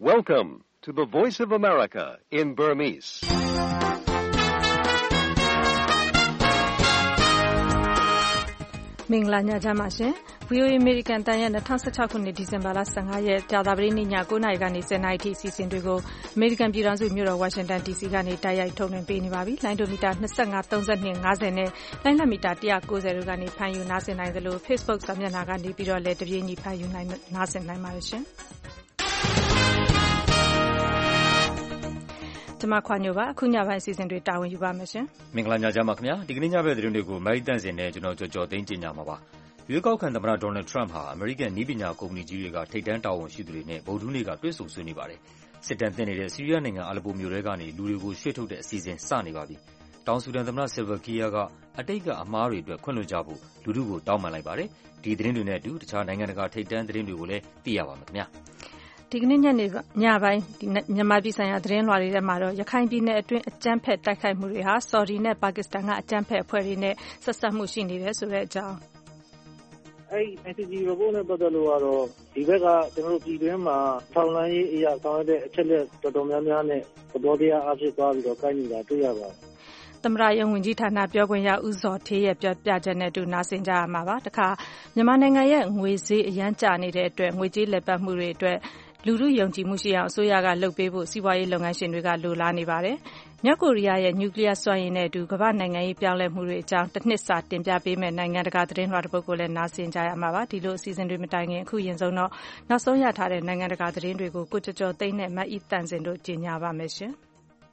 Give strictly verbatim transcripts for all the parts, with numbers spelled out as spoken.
Welcome to the Voice of America in Burmese. ။မင်္ဂလာညချမ်းပါရှင်။ ဗီအိုအေ American တန်ရဲ့၂၀၁၆ခုနှစ်ဒီဇင်ဘာလ၁၅ရက်ကြာသပတေးနေ့ည၉နာရီကနေ၁၀နာရီထိအစီအစဉ်တွေကို American ပြည်ထောင်စုမြို့တော် Washington ဒီ စီ ကနေတိုက်ရိုက်ထုတ်လွှင့်ပေးနေပါပြီ။လိုင်းဒိုမီတာ၂၅, ၃၂, ၅၀နဲ့လိုင်းလတ်မီတာ၁၉၀တို့ကနေဖမ်းယူနားဆင်နိုင်သလို Facebook စာမျက်နှာကနေပြီးတော့လည်းတပြေးညီဖမ်းယူနိုင်နားဆင်နိုင်ပါတယ်ရှင်။ကျွန်မခွာညိုပါအခုညပိုင်းအစီအစဉ်တွေတာဝန်ယူပါမယ်ရှင်မင်္ဂလာညချမ်းပါခင်ဗျာဒီကနေ့ညဘက်သတင်းတွေကိုမိုက်တန့်စင်နဲ့ကျွန်တော်ကြော်ကြော်သိန်းကျင်ညာမှာပါရွေးကောက်ခံသမ္မတဒေါ်နယ်ထရန့်ဟာအမေရိကန်နည်းပညာကုမ္ပဏီကြီးတွေကထိပ်တန်းတာဝန်ရှိသူတွေနဲ့ဗုဒ္ဓဟူးနေ့ကတွေ့ဆုံဆွေးနွေးပါတယ်စစ်တမ်းတင်နေတဲ့ဆီးရီးယားနိုင်ငံအာလက်ပိုမြို့ထဲကနေလူတွေကိုရွှေ့ထုတ်တဲ့အစီအစဉ်စနေပါပြီတောင်ဆူဒန်သမ္မတဆယ်ဗာကီယာကအတိတ်ကအမှားတွေအတွက်ခွင့်လွှတ်ကြဖို့လူထုကိုတောင်းပန်လိုက်ပါတယ်ဒီသတင်းတွေနဲ့အတူတခြားနိုင်ငံတကာထိပ်တန်းသတင်းတွေကိုလည်းသိရပါမယ်ခင်ဗျာဒီကနေ့ညနေညပိုင်းမြန်မာပြည်ဆိုင်ရာသတင်းလွှာတွေထဲမှာတော့ရခိုင်ပြည်နယ်အတွင်းအကြမ်းဖက်တိုက်ခိုက်မှုတွေဟာဆော်ဒီနဲ့ပါကစ္စတန်ကအကြမ်းဖက်အဖွဲ့တွေနဲ့ဆက်စပ်မှုရှိနေတယ်ဆိုတဲ့အကြောင်းအဲ့ဒီ N C G report နဲ့ပတ်သက်လို့ကတော့ဒီဘက်ကကျွန်တော်တို့ပြည်တွင်းမှာထောက်လှမ်းရေးအရာဆောင်ရွက်တဲ့အချက်လက်တော်တော်များများနဲ့သဘောတရားအဖြစ်သွားပြီးတော့ကိုင်းနေတာတွေ့ရပါတယ်သမ္မတရုံးဝန်ကြီးဌာနပြောခွင့်ရဦးဇော်ဌေးရဲ့ပြောပြချက်နဲ့အတူနားဆင်ကြရမှာပါတခါမြန်မာနိုင်ငံရဲ့ငွေဈေးအရန်ကျနေတဲ့အတွက်ငွေကြေးလက်ပတ်မှုတွေအတွက်လူထုယုံကြည်မှုရှိအောင်အစိုးရကလုပ်ပေးဖို့စီးပွားရေးလုပ်ငန်းရှင်တွေကလိုလားနေပါတယ်။မြောက်ကိုရီးယားရဲ့နျူကလ িয়ার စွမ်းရည်နဲ့အတူကမ္ဘာနိုင်ငံရေးပြောင်းလဲမှုတွေအကြောင်းတစ်နှစ်စာတင်ပြပေးမဲ့နိုင်ငံတကာသတင်းလွှာတစ်ပုဒ်ကိုလည်းနားဆင်ကြရမှာပါ။ဒီလိုအစီအစဉ်တွေမတိုင်ခင်အခုရင်ဆုံးတော့နောက်ဆုံးရထားတဲ့နိုင်ငံတကာသတင်းတွေကိုကိုကျော်ကျော်သိန်းနဲ့မအီတန်စင်တို့ကြီးညာပါမယ်ရှင်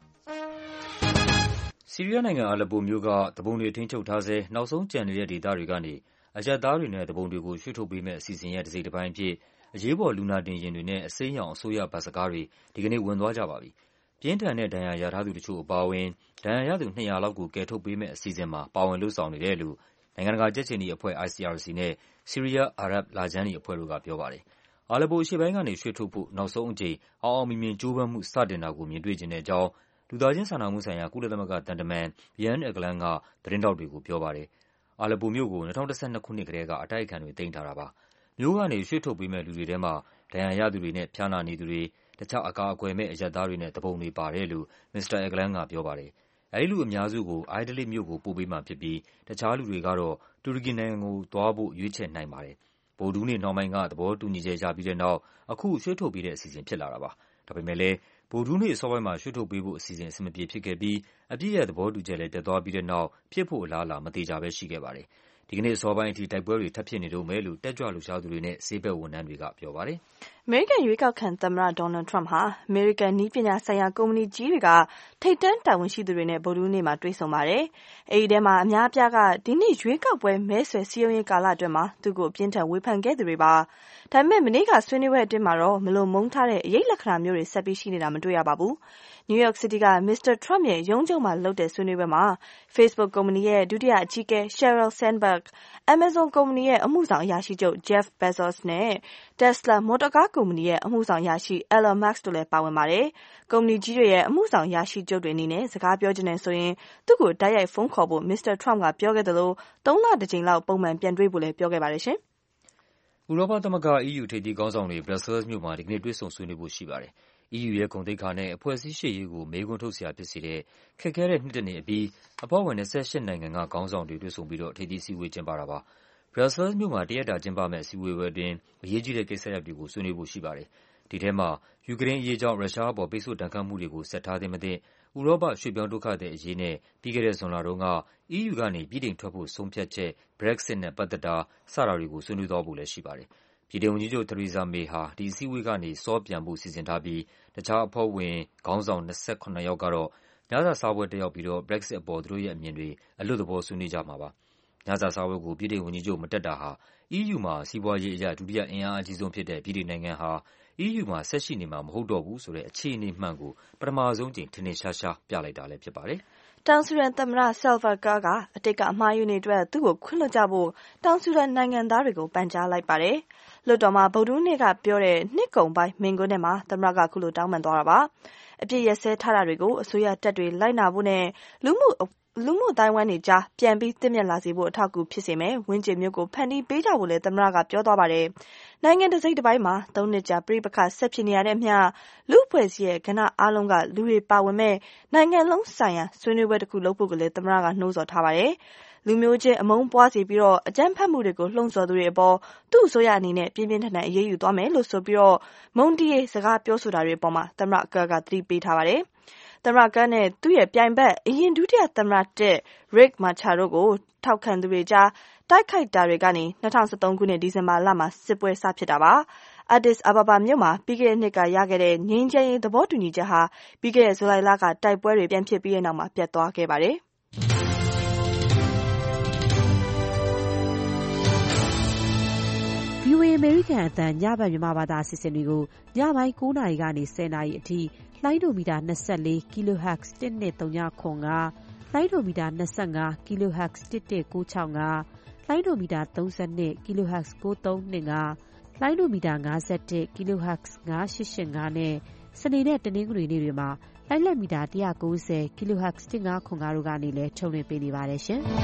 ။ဆီးရီးယားနိုင်ငံအာလက်ပိုမြို့ကတပုံတွေထိန်းချုပ်ထားဆဲနောက်ဆုံးကျန်နေတဲ့ဒေသတွေကနေအရပ်သားတွေနဲ့တပုံတွေကိုရွှေ့ထုတ်ပေးမဲ့အစီအစဉ်ရဲ့တစ်စိတ်တစ်ပိုင်းဖြစ်အရေးပေါ်လူနာတင်ယာဉ်တွေနဲ့အစိမ်းရောင်အစိုးရဘတ်စကားတွေဒီကနေ့ဝင်သွားကြပါပြီ။ပြင်းထန်တဲ့ဒဏ်ရာရထားသူတချို့အပါအဝင်ဒဏ်ရာရသူနှစ်ရာလောက်ကိုကယ်ထုတ်ပေးမဲ့အစီအစဉ်မှာပါဝင်လုပ်ဆောင်နေတယ်လို့နိုင်ငံတကာကြက်ခြေနီအဖွဲ့ I C R C နဲ့ဆီးရီးယားအာရပ်လခြမ်းနီအဖွဲ့တို့ကပြောပါတယ်။အာလက်ပိုအရှေ့ပိုင်းကနေရွှေ့ထုတ်ဖို့နောက်ဆုံးအကြိမ်အောင်အောင်မြင်မြင်ကြိုးပမ်းမှုစတင်တာကိုမြင်တွေ့ချင်တဲ့အကြောင်းလူသားချင်းစာနာမှုဆိုင်ရာကုလသမဂ္ဂတန်တမန် Jan Egeland ကသတင်းထောက်တွေကိုပြောပါတယ်။အာလက်ပိုမြို့ကို၂၀၁၂ခုနှစ်ကတည်းကအတိုက်အခံတွေသိမ်းထားတာပါ။မြို့ကနေရွှေ့ထုတ်ပေးမဲ့လူတွေထဲမှာဒဏ်ရာရသူတွေနဲ့ဖျားနာနေသူတွေတခြားအကာအကွယ်မဲ့အရပ်သားတွေနဲ့တပုံတွေပါတယ်လို့မစ္စတာ Egeland ကပြောပါတယ်။အဲဒီလူအများစုကို Idlib မြို့ကိုပို့ပေးမှာဖြစ်ပြီးတခြားလူတွေကတော့တူရကီနိုင်ငံကိုသွားဖို့ရွေးချယ်နိုင်ပါတယ်။ဗုဒ္ဓဟူးနေ့နှောင်းပိုင်းကသဘောတူညီချက်ရပြီးတဲ့နောက်အခုရွှေ့ထုတ်ပေးတဲ့အစီအစဉ်ဖြစ်လာတာပါ။ဒါပေမဲ့လည်းဗုဒ္ဓဟူးနေ့အစောပိုင်းမှာရွှေ့ထုတ်ပေးဖို့အစီအစဉ်အဆင်မပြေဖြစ်ခဲ့ပြီးအပြည့်ရဲ့သဘောတူချက်လည်းတက်သွားပြီးတဲ့နောက်ဖြစ်ဖို့အလားအလာမသေချာပဲရှိခဲ့ပါတယ်။ဒီကနေ့အစောပိုင်းအထိတိုက်ပွဲတွေထပ်ဖြစ်နေတုန်းပဲလို့တက်ကြွလှုပ်ရှားသူတွေနဲ့ဆေးဘက်ဝန်ထမ်းတွေကပြောပါတယ်။အမေရိကန်ရွေးကောက်ခံသမ္မတဒေါ်နယ်ထရန့်ဟာအမေရိကန်နည်းပညာဆိုင်ရာကုမ္ပဏီကြီးတွေကထိပ်တန်းတာဝန်ရှိသူတွေနဲ့ဗုဒ္ဓဟူးနေ့မှာတွေ့ဆုံပါတယ်။အဲဒီထဲမှာအများအပြားကဒီနေ့ရွေးကောက်ပွဲမဲဆွယ်စည်းရုံးရေးကာလအတွင်းမှာသူ့ကိုအပြင်းထန်ဝေဖန်ခဲ့သူတွေပါ။ဒါပေမဲ့မနေ့ကဆွေးနွေးပွဲအတွင်းမှာတော့မလိုမုန်းထားတဲ့အရေးလက္ခဏာမျိုးတွေဆက်ပြီးရှိနေတာမတွေ့ရပါဘူး။ New York City က မစ္စတာထရန့်ရဲ့ရုံးချုပ်မှာလုပ်တဲ့ဆွေးနွေးပွဲမှာ Facebook ကုမ္ပဏီရဲ့ဒုတိယအကြီးအကဲ Sheryl Sandberg, Amazon ကုမ္ပဏီရဲ့အမှုဆောင်အရာရှိချုပ် Jeff Bezos နဲ့ Tesla မော်တော်ကားကုမ္ပဏီရဲ့အမှုဆောင်အရာရှိ Elon Musk တို့လည်းပါဝင်ပါတယ်။ကုမ္ပဏီကြီးတွေရဲ့အမှုဆောင်အရာရှိချုပ်တွေအနေနဲ့စကားပြောချင်တယ်ဆိုရင်သူ့ကိုတိုက်ရိုက်ဖုန်းခေါ်ဖို့မစ္စတာထရန့်ကပြောခဲ့သလိုသုံးလတစ်ကြိမ်လောက်ပုံမှန်ပြန်တွေ့ဖို့လည်းပြောခဲ့ပါတယ်ရှင်။ဥရောပသမဂ္ဂ E U ထိပ်သီးခေါင်းဆောင်တွေ Brussels မြို့မှာဒီကနေ့တွေ့ဆုံဆွေးနွေးဖို့ရှိပါတယ်။ E U ရဲ့ဂုဏ်သိက္ခာနဲ့အဖွဲ့အစည်းရှေ့ရေးကိုမေးခွန်းထုတ်စရာဖြစ်စေတဲ့ခက်ခဲတဲ့နှစ်တစ်နှစ်အပြီးအဖွဲ့ဝင်၂၈နိုင်ငံကခေါင်းဆောင်တွေတွေ့ဆုံပြီးတော့ထိပ်သီးအစည်းအဝေးကျင်းပတာပါ။ Brussels မြို့မှာတရက်တာကျင်းပမယ့်အစည်းအဝေးပွဲအတွင်းအရေးကြီးတဲ့ကိစ္စရပ်တွေကိုဆွေးနွေးဖို့ရှိပါတယ်။ဒီထဲမှာယူကရိန်းအရေးကြောင့်ရုရှားအပေါ်ပိတ်ဆို့ဒဏ်ခတ်မှုတွေကိုဆက်ထားသင့်မသင့်ဥရောပရွှေ့ပြောင်းဒုက္ခသည်အရေးနဲ့ပြီးခဲ့တဲ့ဇွန်လတုန်းက E U ကနေဗြိတိန်ထွက်ဖို့ဆုံးဖြတ်ချက် Brexit နဲ့ပတ်သက်တာစတာတွေကိုဆွေးနွေးသွားဖို့လည်းရှိပါတယ်။ဗြိတိန်ဝန်ကြီးချုပ် Theresa May ဟာဒီအစည်းအဝေးကနေစောပြန်ဖို့စီစဉ်ထားပြီးတခြားအဖွဲ့ဝင်ခေါင်းဆောင်၂၇ယောက်ကတော့ညစာစားပွဲတက်ရောက်ပြီးတော့ Brexit အပေါ်သူတို့ရဲ့အမြင်တွေအလွတ်သဘောဆွေးနွေးကြမှာပါ။ညစာစားပွဲကိုဗြိတိန်ဝန်ကြီးချုပ်မတက်တာဟာ E U မှာစီးပွားရေးအရဒုတိယအင်အားအကြီးဆုံးဖြစ်တဲ့ဗြိတိန်နိုင်ငံဟာ E U မှာဆက်ရှိနေမှာမဟုတ်တော့ဘူးဆိုတဲ့အခြေအနေမှန်ကိုပထမဆုံးကြိမ်ထင်ထင်ရှားရှားပြလိုက်တာလည်းဖြစ်ပါတယ်။တောင်ဆူဒန်သမ္မတ Salva Kiir ကအတိတ်ကအမှားအယွင်းတွေအတွက်သူ့ကိုခွင့်လွှတ်ကြဖို့တောင်ဆူဒန်နိုင်ငံသားတွေကိုပန်ကြားလိုက်ပါတယ်။လွှတ်တော်မှာဗုဒ္ဓဟူးနေ့ကပြောတဲ့နှစ်ကုန်ပိုင်းမိန့်ခွန်းထဲမှာသမ္မတကခုလိုတောင်းပန်သွားတာပါ။အပြစ်ရက်စဲထားတာတွေကိုအစိုးရတပ်တွေလိုက်နာဖို့နဲ့လူမှုလူမှုတိုင်းဝန်းတွေကြားပြန်ပြီးတင့်မြတ်လာစေဖို့အထောက်အကူဖြစ်စေမယ်ဝင်းကျင်မျိုးကိုဖန်တီးပေးကြဖို့လည်းသမ္မတကပြောသွားပါတယ်။နိုင်ငံတစ်စိတ်တစ်ပိုင်းမှာသုံးနှစ်ကြာပြိပခဆက်ဖြစ်နေရတဲ့အမျှလူအဖွဲ့အစည်းရဲ့ကဏ္ဍအားလုံးကလူတွေပါဝင်မဲ့နိုင်ငံလုံးဆိုင်ရာဆွေးနွေးပွဲတစ်ခုလုပ်ဖို့ကလည်းသမ္မတကနှိုးဆော်ထားပါတယ်။လူမျိုးချင်းအမုန်းပွားစေပြီးတော့အကြမ်းဖက်မှုတွေကိုလှုံ့ဆော်သူတွေအပေါ်သူ့အစိုးရအနေနဲ့ပြင်းပြင်းထန်ထန်အရေးယူသွားမယ်လို့ဆိုပြီးတော့မုန်းတီးရေးစကားပြောဆိုတာတွေအပေါ်မှာသမ္မတကကသတိပေးထားပါတယ်။သမ္မတကနဲ့သူ့ရဲ့ပြိုင်ဘက်အရင်ဒုတိယသမ္မတတက် Riek Machar တို့ကိုထောက်ခံသူတွေကြားတိုက်ခိုက်တာတွေကနေ၂၀၁၃ခုနှစ်ဒီဇင်ဘာလမှာစစ်ပွဲစဖြစ်တာပါ။ Addis Ababa မြို့မှာပြီးခဲ့တဲ့နှစ်ကရခဲ့တဲ့ငြိမ်းချမ်းရေးသဘောတူညီချက်ဟာပြီးခဲ့တဲ့ဇူလိုင်လကတိုက်ပွဲတွေပြန်ဖြစ်ပြီးတဲ့နောက်မှာပြတ်သွားခဲ့ပါတယ်။ဗီအိုအေ အမေရိကန်အသံညဘက်မြန်မာဘာသာအစီအစဉ်တွေကိုညပိုင်း၉နာရီကနေ၁၀နာရီအထိလိုင်းဒိုမီတာ၂၄ kilohertz တစ်နှစ်သုံးညခွန်ကလိုင်းဒိုမီတာ၂၅ kilohertz တစ်တစ်ကိုးချောင်းကလိုင်းဒိုမီတာ၃၂ kilohertz ကိုးသုံးနှစ်ကလိုင်းဒိုမီတာ၅၁ kilohertz ၅၈၈၅နဲ့စနေနဲ့တနင်္ဂနွေနေ့တွေမှာလိုင်းလက်မီတာ၁၉၀ kilohertz တစ်ငါးခွန်ကားတို့ကနေလည်းထုတ်လွှင့်ပေးနေပါတယ်ရှင်။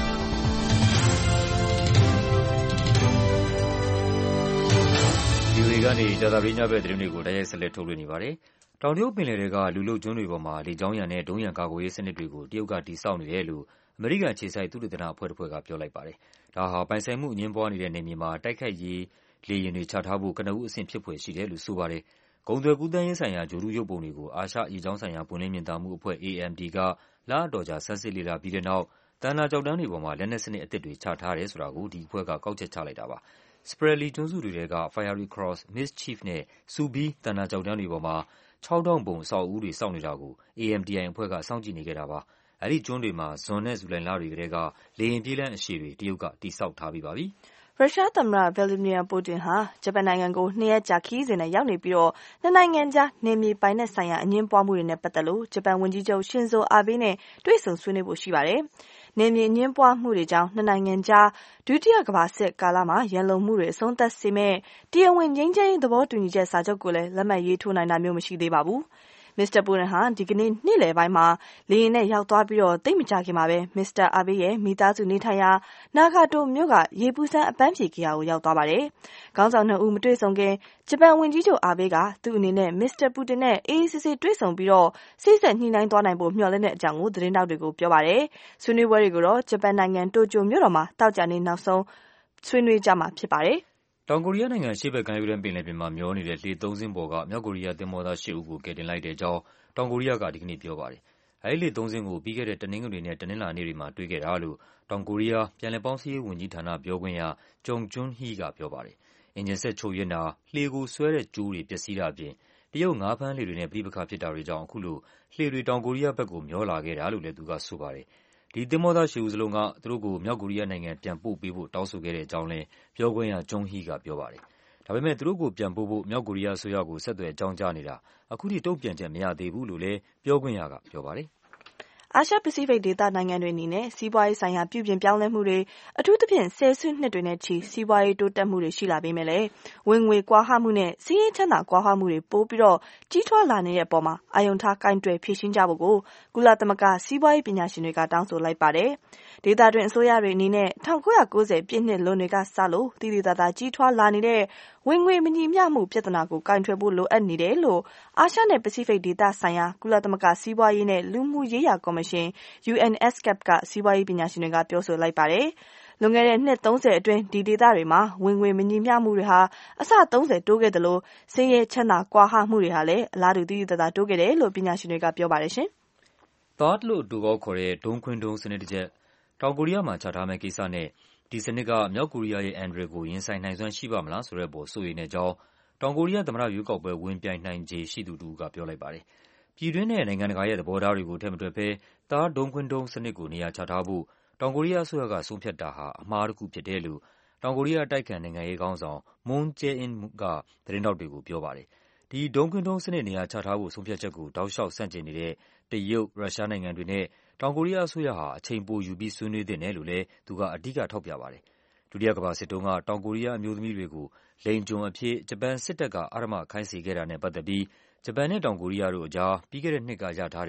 ဗီအိုအေကနေကြာသပတေးညဘက်သတင်းတွေကိုတိုက်ရိုက်ဆက်လက်ထုတ်လွှင့်နေပါတယ်။တောင်တရုတ်ပင်လယ်ထဲကလူလုပ်ကျွန်းတွေပေါ်မှာလေကြောင်းရန်နဲ့ဒုံးရန်ကာကွယ်ရေးစနစ်တွေကိုတရုတ်ကတည်ဆောက်နေတယ်လို့အမေရိကန်အခြေစိုက်သုတေသနအဖွဲ့တစ်ဖွဲ့ကပြောလိုက်ပါတယ်။ဒါဟာပိုင်ဆိုင်မှုအငြင်းပွားနေတဲ့နယ်မြေမှာတိုက်ခိုက်ရေးလေယာဉ်တွေချထားဖို့ကနဦးအဆင့်ဖြစ်ဖွယ်ရှိတယ်လို့ဆိုပါတယ်။ကုန်သွယ်ကူးသန်းရေးဆိုင်ရာဂြိုဟ်တုရုပ်ပုံတွေကိုအာရှရေကြောင်းဆိုင်ရာပွင့်လင်းမြင်သာမှုအဖွဲ့ A M D ကလအတော်ကြာဆန်းစစ်လေ့လာပြီးတဲ့နောက်သန္တာကျောက်တန်းတွေပေါ်မှာလက်နက်စနစ်အသစ်တွေချထားတယ်ဆိုတာကိုဒီအဖွဲ့ကကောက်ချက်ချလိုက်တာပါ။ Spratly ကျွန်းစုတွေထဲက Fiery Cross, Mischief နဲ့ Subi သန္တာကျောက်တန်းတွေပေါ်မှာခြောက်ထောင့်ပုံအဆောက်အဦးတွေဆောက်နေတာကို A M D I အဖွဲ့ကစောင့်ကြည့်နေခဲ့တာပါ။အဲဒီကျွန်းတွေမှာဇွန်နဲ့ဇူလိုင်လတွေကတည်းကလေယာဉ်ပြေးလမ်းအရှည်တွေတရုတ်ကတည်ဆောက်ထားပြီးပါပြီ။ရုရှားသမ္မတ Vladimir Putin ဟာဂျပန်နိုင်ငံကိုနှစ်ရက်ကြာခရီးစဉ်နဲ့ရောက်နေပြီးတော့နှစ်နိုင်ငံကြားနယ်မြေပိုင်နက်ဆိုင်ရာအငြင်းပွားမှုတွေနဲ့ပတ်သက်လို့ဂျပန်ဝန်ကြီးချုပ် Shinzo Abe နဲ့တွေ့ဆုံဆွေးနွေးဖို့ရှိပါတယ်။နယ်မြေအငြင်းပွားမှုတွေကြောင့်နှစ်နိုင်ငံကြားဒုတိယကမ္ဘာစစ်ကာလမှာရန်လုံမှုတွေအဆုံးသတ်စေမယ့်တရားဝင်ငြိမ်းချမ်းရေးသဘောတူညီချက်စာချုပ်ကိုလည်းလက်မှတ်ရေးထိုးနိုင်တာမျိုးမရှိသေးပါဘူး။ မစ္စတာပူတင်ဟာဒီကနေ့နေ့လယ်ပိုင်းမှာလေယာဉ်နဲ့ရောက်သွားပြီးတော့သိပ်မကြာခင်မှာပဲမစ္စတာအာဘေးရဲ့မိသားစုနေထိုင်ရာနာဂါတိုမြို့ကရေပူစမ်းအပန်းဖြေဂေဟာကိုရောက်သွားပါတယ်။ခေါင်းဆောင်နှစ်ဦးမတွေ့ဆုံခင်ဂျပန်ဝန်ကြီးချုပ်အာဘေးကသူ့အနေနဲ့မစ္စတာပူတင်နဲ့အေးအေးဆေးဆေးတွေ့ဆုံပြီးတော့စိတ်ဆက်ညှိနှိုင်းသွားနိုင်ဖို့မျှော်လင့်တဲ့အကြောင်းကိုသတင်းတောက်တွေကိုပြောပါတယ်။ဆွေးနွေးပွဲတွေကိုတော့ဂျပန်နိုင်ငံတိုကျိုမြို့တော်မှာတောက်ကြနေနောက်ဆုံးဆွေးနွေးကြမှာဖြစ်ပါတယ်။တောင်ကိုရီးယားနိုင်ငံအရှေ့ဘက်ကမ်းရိုးတန်းပင်လယ်ပြင်မှာမျောနေတဲ့လှေသုံးစင်းပေါ်ကမြောက်ကိုရီးယားသင်္ဘောသားရှစ်ဦးကိုကယ်တင်လိုက်တဲ့အကြောင်းတောင်ကိုရီးယားကဒီကနေ့ပြောပါတယ်။အဲဒီလှေသုံးစင်းကိုပြီးခဲ့တဲ့တနင်္ဂနွေနဲ့တနင်္လာနေ့တွေမှာတွေ့ခဲ့တာလို့တောင်ကိုရီးယားပြန်လည်ပေါင်းစည်းရေးဝန်ကြီးဌာနပြောခွင့်ရ Jong Jun-hee ကပြောပါတယ်။အင်ဂျင်စက်ချို့ယွင်းတာ၊လှေကိုဆွဲတဲ့ကြိုးတွေပျက်စီးတာအပြင်တရုတ်ငါးဖမ်းလှေတွေနဲ့ပဋိပက္ခဖြစ်တာတွေကြောင့်အခုလိုလှေတွေတောင်ကိုရီးယားဘက်ကိုမျောလာခဲ့တာလို့လည်းသူကဆိုပါတယ်။ဒီသင်္ဘောသားရှစ်ဦးစလုံးကသူတို့ကိုမြောက်ကိုရီးယားနိုင်ငံပြန်ပို့ပေးဖို့တောင်းဆိုခဲ့တဲ့အကြောင်းလည်းပြောခွင့်ရ Jong-hee ကပြောပါတယ်။ဒါပေမဲ့သူတို့ကိုပြန်ပို့ဖို့မြောက်ကိုရီးယားအစိုးရကိုဆက်သွယ်အကြောင်းကြားနေတာအခုထိတုံ့ပြန်ချက်မရသေးဘူးလို့လည်းပြောခွင့်ရကပြောပါတယ်။အာရှပစိဖိတ်ဒေသနိုင်ငံတွေအနေနဲ့စီးပွားရေးဆိုင်ရာပြုပြင်ပြောင်းလဲမှုတွေအထူးသဖြင့်ဆယ်စုနှစ်တွေနဲ့ချီစီးပွားရေးတိုးတက်မှုတွေရှိလာပေမဲ့လည်းဝင်ငွေကွာဟမှုနဲ့စီးရဲချမ်းသာကွာဟမှုတွေပိုပြီးတော့ကြီးထွားလာနေတဲ့အပေါ်မှာအာရုံထားကင်တွယ်ဖြေရှင်းကြဖို့ကိုကုလသမဂ္ဂစီးပွားရေးပညာရှင်တွေကတောင်းဆိုလိုက်ပါတယ်။ဒေသတွင်းအစိုးရတွေအနေနဲ့၁၉၉၀ပြည့်နှစ်လွန်တွေကစလို့တည်တည်သာသာကြီးထွားလာနေတဲ့ဝင်ငွေမညီမျှမှုပြဿနာကိုကင်တွယ်ဖို့လိုအပ်နေတယ်လို့အာရှနဲ့ပစိဖိတ်ဒေသဆိုင်ရာကုလသမဂ္ဂစီးပွားရေးနဲ့လူမှုရေးရာကော်မရှင် U N E S C A P ကစီးပွားရေးပညာရှင်တွေကပြောဆိုလိုက်ပါတယ်။လွန်ခဲ့တဲ့နှစ်သုံးဆယ်အတွင်းဒီဒေသတွေမှာဝင်ငွေမညီမျှမှုတွေဟာအဆသုံးဆယ်တိုးခဲ့သလိုဆင်းရဲချမ်းသာကွာဟမှုတွေဟာလည်းအလားတူတည်တည်သာသာတိုးခဲ့တယ်လို့ပညာရှင်တွေကပြောပါတယ်ရှင်။ THAAD လို့အတိုကောက်ခေါ်တဲ့ဒုံးခွင်းဒုံးစနစ်တစ်ချက်တောင်ကိုရီးယားမှာချထားမယ့်ကိစ္စနဲ့ဒီစနစ်ကမြောက်ကိုရီးယားရဲ့အန္တရာယ်ကိုရင်ဆိုင်နိုင်စွမ်းရှိပါ့မလားဆိုတဲ့အပေါ်စိုးရိမ်တဲ့အကြောင်းတောင်ကိုရီးယားသမ္မတရွေးကောက်ပွဲဝင်ပြိုင်နိုင်ခြေရှိသူတစ်ဦးကပြောလိုက်ပါတယ်။ပြည်တွင်းနဲ့နိုင်ငံတကာရဲ့သဘောထားတွေကိုထည့်မတွက်ဘဲ THAAD ဒုံးခွင်းဒုံးစနစ်ကိုနေရာချထားဖို့တောင်ကိုရီးယားအစိုးရကဆုံးဖြတ်တာဟာအမှားတစ်ခုဖြစ်တယ်လို့တောင်ကိုရီးယားအတိုက်အခံနိုင်ငံရေးခေါင်းဆောင် Moon Jae-in ကသတင်းထောက်တွေကိုပြောပါတယ်။ဒီဒုံးခွင်းဒုံးစနစ်နေရာချထားဖို့ဆုံးဖြတ်ချက်ကိုတောက်လျှောက်ဆန့်ကျင်နေတဲ့တရုတ်၊ရုရှားနိုင်ငံတွေနဲ့တောင်ကိုရီးယားအစိုးရဟာအချိန်ပိုယူပြီးဆွေးနွေးသင့်တယ်လို့လည်းသူကအဓိကထောက်ပြပါတယ်။ဒုတိယကမ္ဘာစစ်တုန်းကတောင်ကိုရီးယားအမျိုးသမီးတွေကိုလိင်ကျွန်အဖြစ်ဂျပန်စစ်တပ်ကအဓမ္မခိုင်းစေခဲ့တာနဲ့ပတ်သက်ပြီးဂျပန်နဲ့တောင်ကိုရီးယားတို့အကြားပြီးခဲ့တဲ့နှစ်ကရထားတဲ့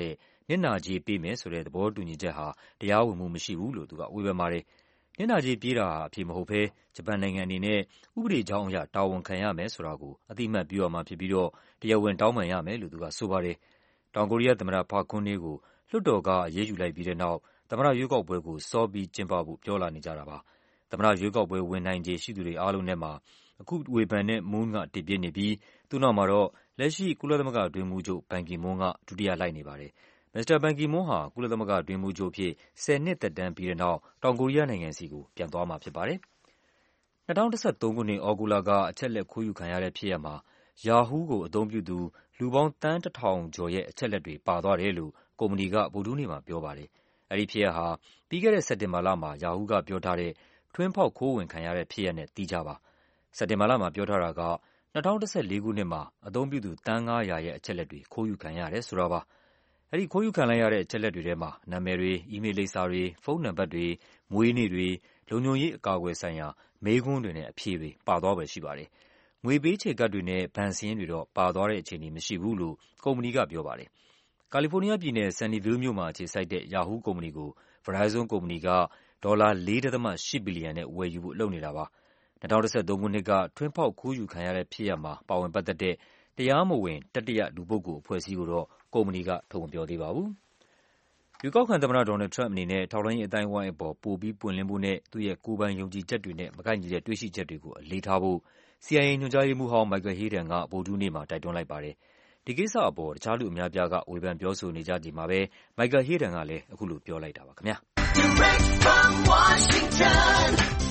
နစ်နာကြေးပေးမယ်ဆိုတဲ့သဘောတူညီချက်ဟာတရားဝင်မှုမရှိဘူးလို့သူကဝေဖန်ပါတယ်။နစ်နာကြေးပေးတာဟာအဖြေမဟုတ်ဘဲဂျပန်နိုင်ငံအနေနဲ့ဥပဒေကြောင်းအရတာဝန်ခံရမယ်ဆိုတာကိုအသိအမှတ်ပြုရမှာဖြစ်ပြီးတော့တရားဝင်တောင်းပန်ရမယ်လို့သူကဆိုပါတယ်။တောင်ကိုရီးယားသမ္မတ Park Geun-hye ကိုလွှတ်တော်ကအရေးယူလိုက်ပြီးတဲ့နောက်သမ္မတရွေးကောက်ပွဲကိုစောပြီးကျင်းပဖို့ပြောလာနေကြတာပါ။သမ္မတရွေးကောက်ပွဲဝင်နိုင်ခြေရှိသူတွေအားလုံးထဲမှာအခုဝေဖန်တဲ့ Moon ကတစ်ပြည့်နေပြီးသူ့နောက်မှာတော့လက်ရှိကုလသမဂ္ဂအတွင်းရေးမှူးချုပ်ဘန်ကီမွန်းကဒုတိယလိုက်နေပါတယ်။မစ္စတာဘန်ကီမွန်းဟာကုလသမဂ္ဂအတွင်းရေးမှူးချုပ်အဖြစ်ဆယ်နှစ်သက်တမ်းပြီးတဲ့နောက်တောင်ကိုရီးယားနိုင်ငံဆီကိုပြန်သွားမှာဖြစ်ပါတယ်။၂၀၁၃ခုနှစ်သြဂုတ်လကအချက်အလက်ခိုးယူခံရတဲ့ဖြစ်ရပ်မှာ Yahoo ကိုအသုံးပြုသူလူပေါင်းသန်းတစ်ထောင်ကျော်ရဲ့အချက်အလက်တွေပါသွားတယ်လို့ကုမ္ပဏီကဗုဒ္ဓဟူးနေ့မှာပြောပါတယ်။အဲဒီဖြစ်ရပ်ဟာပြီးခဲ့တဲ့စက်တင်ဘာလမှာ Yahoo ကပြောထားတဲ့ထွင်းဖောက်ခိုးဝင်ခံရတဲ့ဖြစ်ရပ်နဲ့သီးခြားပါ။စက်တင်ဘာလမှာပြောထားတာက၂၀၁၄ခုနှစ်မှာအသုံးပြုသူသန်းငါးရာရဲ့အချက်အလက်တွေခိုးယူခံရတယ်ဆိုတာပါ။အဲဒီခိုးယူခံလိုက်ရတဲ့အချက်အလက်တွေထဲမှာနာမည်တွေ၊အီးမေးလ်လိပ်စာတွေ၊ဖုန်းနံပါတ်တွေ၊မွေးနေ့တွေ၊လုံခြုံရေးအကာအကွယ်ဆိုင်ရာမေးခွန်းတွေနဲ့အဖြေတွေပါသွားဖွယ်ရှိပါတယ်။ငွေပေးချေကဒ်တွေနဲ့ဘဏ်စာရင်းတွေတော့ပါသွားတဲ့အခြေအနေမရှိဘူးလို့ကုမ္ပဏီကပြောပါတယ်။ကာလီဖိုးနီးယားပြည်နယ် Sunnyvale မြို့မှာအခြေစိုက်တဲ့ Yahoo ကုမ္ပဏီကို Verizon ကုမ္ပဏီကဒေါ်လာ လေးဒသမ ရှစ်ဘီလီယံနဲ့ဝယ်ယူဖို့လုပ်နေတာပါ။၂၀၁၃ခုနှစ်ကထွင်းဖောက်ခိုးယူခံရတဲ့ဖြစ်ရပ်မှာပါဝင်ပတ်သက်တဲ့တရားမဝင်တတိယလူပုဂ္ဂိုလ်အဖွဲ့အစည်းကိုတော့ကုမ္ပဏီကထုတ်မပြောသေးပါဘူး။ရွေးကောက်ခံသမ္မတဒေါ်နယ်လ်ဒ် ထရမ့်ပ်အနေနဲ့ထောက်လှမ်းရေးအသိုင်းအဝိုင်းအပေါ်ပိုပြီးပွင့်လင်းဖို့နဲ့သူ့ရဲ့ကိုယ်ပိုင်ယုံကြည်ချက်တွေနဲ့မကိုက်ညီတဲ့တွေ့ရှိချက်တွေကိုအလေးထားဖို့ စီ အိုင် အေ ညွှန်ကြားရေးမှူးဟောင်း Michael Hayden ကဗုဒ္ဓဟူးနေ့မှာတိုက်တွန်းလိုက်ပါတယ်။ဒီကိစ္စအပေါ်တခြားလူအများအပြားကဝေဖန်ပြောဆိုနေကြချိန်မှာပဲ Michael Hayden ကလည်းအခုလိုပြောလိုက်တာပါခင်ဗျာ။ Direct from Washington,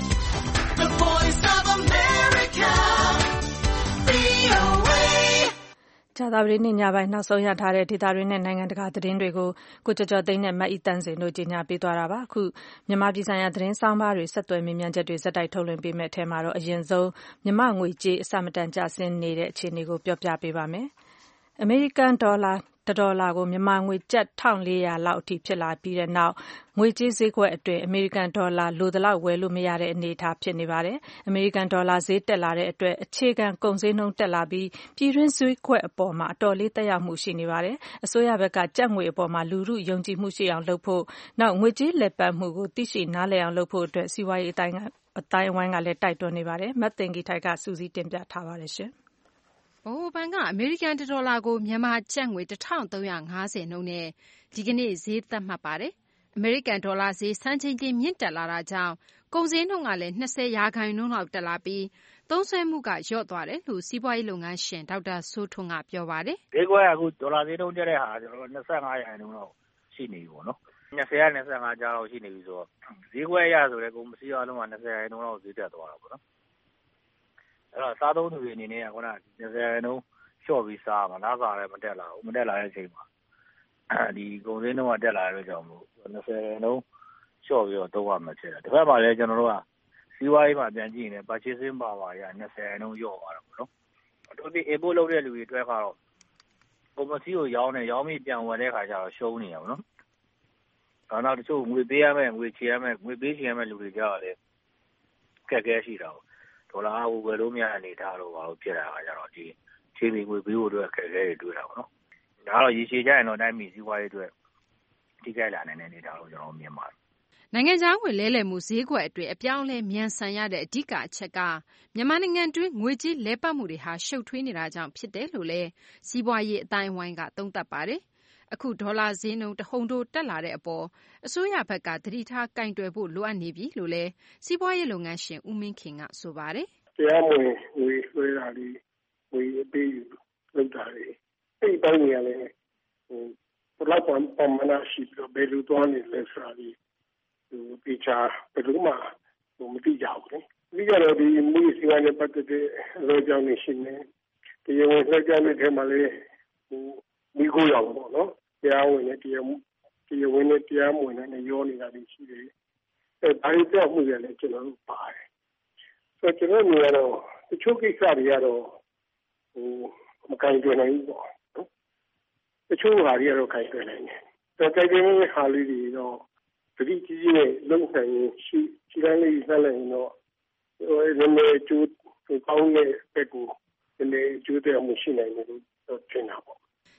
the voice of America, ဗွီအိုအေကြာသပတေးနေ့ညပိုင်းနောက်ဆုံးရထားတဲ့ဒေသတွင်းနဲ့နိုင်ငံတကာသတင်းတွေကိုကိုကျော်ကျော်သိန်းနဲ့မအိသန့်စင်တို့ကြီးညာပေးသွားတာပါအခုမြန်မာပြည်ဆိုင်ရာသတင်းဆောင်ပါတွေဆက်သွယ်မြင်မြန်ချက်တွေစက်တိုက်ထုတ်လွှင့်ပေးမဲ့အထက်မှာတော့အရင်ဆုံးမြန်မာငွေကြေးအစမတန်ကျဆင်းနေတဲ့အခြေအနေကိုပြောပြပေးပါမယ်အမေရိကန်ဒေါ်လာတဒေါ်လာကိုမြန်မာငွေကျပ်တစ်ထောင်လေးရာလောက်အထိဖြစ်လာပြီးတဲ့နောက်ငွေကြေးဈေးကွက်အတွင်းအမေရိကန်ဒေါ်လာလိုသလောက်ဝယ်လို့မရတဲ့အနေအထားဖြစ်နေပါတယ်။အမေရိကန်ဒေါ်လာဈေးတက်လာတဲ့အတွက်အခြေခံကုန်ဈေးနှုန်းတက်လာပြီးပြည်တွင်းဈေးကွက်အပေါ်မှာအတော်လေးသက်ရောက်မှုရှိနေပါတယ်။အစိုးရဘက်ကကျပ်ငွေအပေါ်မှာလူထုယုံကြည်မှုရှိအောင်လုပ်ဖို့နောက်ငွေကြေးလက်ပတ်မှုကိုသိရှိနားလည်အောင်လုပ်ဖို့အတွက်စီးပွားရေးအတိုင်းအတိုင်းအဝိုင်းကလည်းတိုက်တွန်းနေပါတယ်။မတ်သိင်္ဂီထိုက်ကစူးစီးတင်ပြထားပါတယ်ရှင်။ဗဟိုဘဏ်ကအမေရိကန်ဒေါ်လာကိုမြန်မာကျပ်ငွေတစ်ထောင်သုံးရာငါးဆယ်နှုန်းနဲ့ဒီကနေ့ဈေးသတ်မှတ်ပါတယ်။အမေရိကန်ဒေါ်လာဈေးစံချိန်တင်မြင့်တက်လာတာကြောင့်ကုန်ဈေးနှုန်းကလည်း၂၀ရာခိုင်နှုန်းလောက်တက်လာပြီးသုံးစွဲမှုကလျော့သွားတယ်လို့စီးပွားရေးလုပ်ငန်းရှင်ဒေါက်တာစိုးထွန်းကပြောပါတယ်။ဈေးကွက်အခုဒေါ်လာဈေးနှုန်းတက်တဲ့ဟာကျွန်တော်တို့၂၅ရာခိုင်နှုန်းလောက်ရှိနေပြီပေါ့နော်။၂၀ကနေ၂၅ကြားလောက်ရှိနေပြီဆိုတော့ဈေးကွက်ရဆိုတဲ့ကုန်ပစ္စည်းအားလုံးက၂၀ရာခိုင်နှုန်းလောက်ဈေးတက်သွားတာပေါ့နော်။အဲ့တော့စားသုံးသူတွေအနေနဲ့ကခုနက၂၀ရာခိုင်နှုန်းလျှော့ပြီးစားမှာလားစားလည်းမတက်လာဘူးမတက်လာတဲ့အချိန်မှာဒီကုန်ဈေးနှုန်းကတက်လာတဲ့အတွက်ကြောင့်မို့၂၀ရာခိုင်နှုန်းလျှော့ပြီးတော့သုံးရမှာဖြစ်တယ်။တစ်ဖက်မှာလည်းကျွန်တော်တို့ကစီးပွားရေးမှာပြန်ကြည့်ရင် purchasing power ရ၂၀ရာခိုင်နှုန်းလျော့သွားတာပေါ့နော်။အထူးသဖြင့် import လုပ်တဲ့လူတွေအတွက်ကတော့ကုန်ပစ္စည်းကိုရောင်းတယ်ရောင်းပြီးပြန်ဝယ်တဲ့ခါကျတော့ရှုံးနေရပါတော့။ဒါနောက်တချို့ငွေပေးရမယ်ငွေချေရမယ်ငွေပေးချေရမယ်လူတွေကြောက်လည်းခက်ခဲရှိတာပေါ့။ဒေါ်လာကဝယ်လို့မရတဲ့အနေထားတော့ဘာလို့ဖြစ်လာတာကြတော့ဒီခြေမီငွေပေးဖို့အတွက်ခက်ခဲတွေတွေ့တာပေါ့နော်။ဒါတော့ရေရှည်ကြရင်တော့တိုင်းပြည်စီးပွားရေးအတွက်ထိခိုက်လာနိုင်တဲ့အနေထားကိုကျွန်တော်မြင်ပါတယ်။နိုင်ငံခြားငွေလဲလှယ်မှုဈေးကွက်အတွင်းအပြောင်းလဲမြန်ဆန်ရတဲ့အဓိကအချက်ကမြန်မာနိုင်ငံတွင်းငွေကြေးလဲပတ်မှုတွေဟာရှုပ်ထွေးနေတာကြောင့်ဖြစ်တယ်လို့လည်းစီးပွားရေးအတိုင်းအဝိုင်းကသုံးသပ်ပါတယ်။အခုဒေါ်လာဈေးနှုန်းတဟုန်ထိုးတက်လာတဲ့အပေါ်အစိုးရဘက်ကသတိထားကင်တွယ်ဖို့လိုအပ်နေပြီလို့လည်းစီးပွားရေးလုပ်ငန်းရှင်ဦးမင်းခင်ကဆိုပါတယ်။တရားမဝင်ငွေလွှဲတာလေးငွေအပေးလုပ်တာလေအဲ့ဒီပိုင်းတွေကလည်းဟိုဘယ်လောက်ပမာဏရှိပြီးတော့ဘယ်လိုသွားနေလဲဆိုတာဒီဟိုပိချာဘယ်လိုမှဟိုမသိကြဘူးလေဒီကြတော့ဒီမူစီကနေပတ်သက်တဲ့လောကြောင့်နေရှင်နေတရားဝင်လက်ကြတဲ့ထဲမှာလည်းဟိုမိခိုးရောက်ပေါ့နော်တရားဝင်နဲ့တရားတရားဝင်နဲ့တရားမဝင်နဲ့ရောနေတာတွေရှိတယ်အဲဒါတွေကြောက်မှုတွေလည်းကျွန်တော်တို့ပါတယ်ဆိုတော့ကျွန်တော်တို့ကတော့တချို့ကိစ္စတွေကတော့ဟိုမကင်တွယ်နိုင်ဘူးပေါ့နော်တချို့ဟာတွေကတော့ကင်တွယ်နိုင်တယ်ဒါကြိုက်တဲ့ဟာလေးတွေတော့တတိကြီးကြီးနဲ့လုံးဆိုင်ရှိရှိတိုင်းလေးဆက်လိုက်ရင်တော့ဟိုနည်းနည်းကျိုးကောင်းတဲ့ဘက်ကိုနည်းနည်းကျိုးတဲ့မှုရှိနိုင်တယ်လို့ထင်တာပေါ့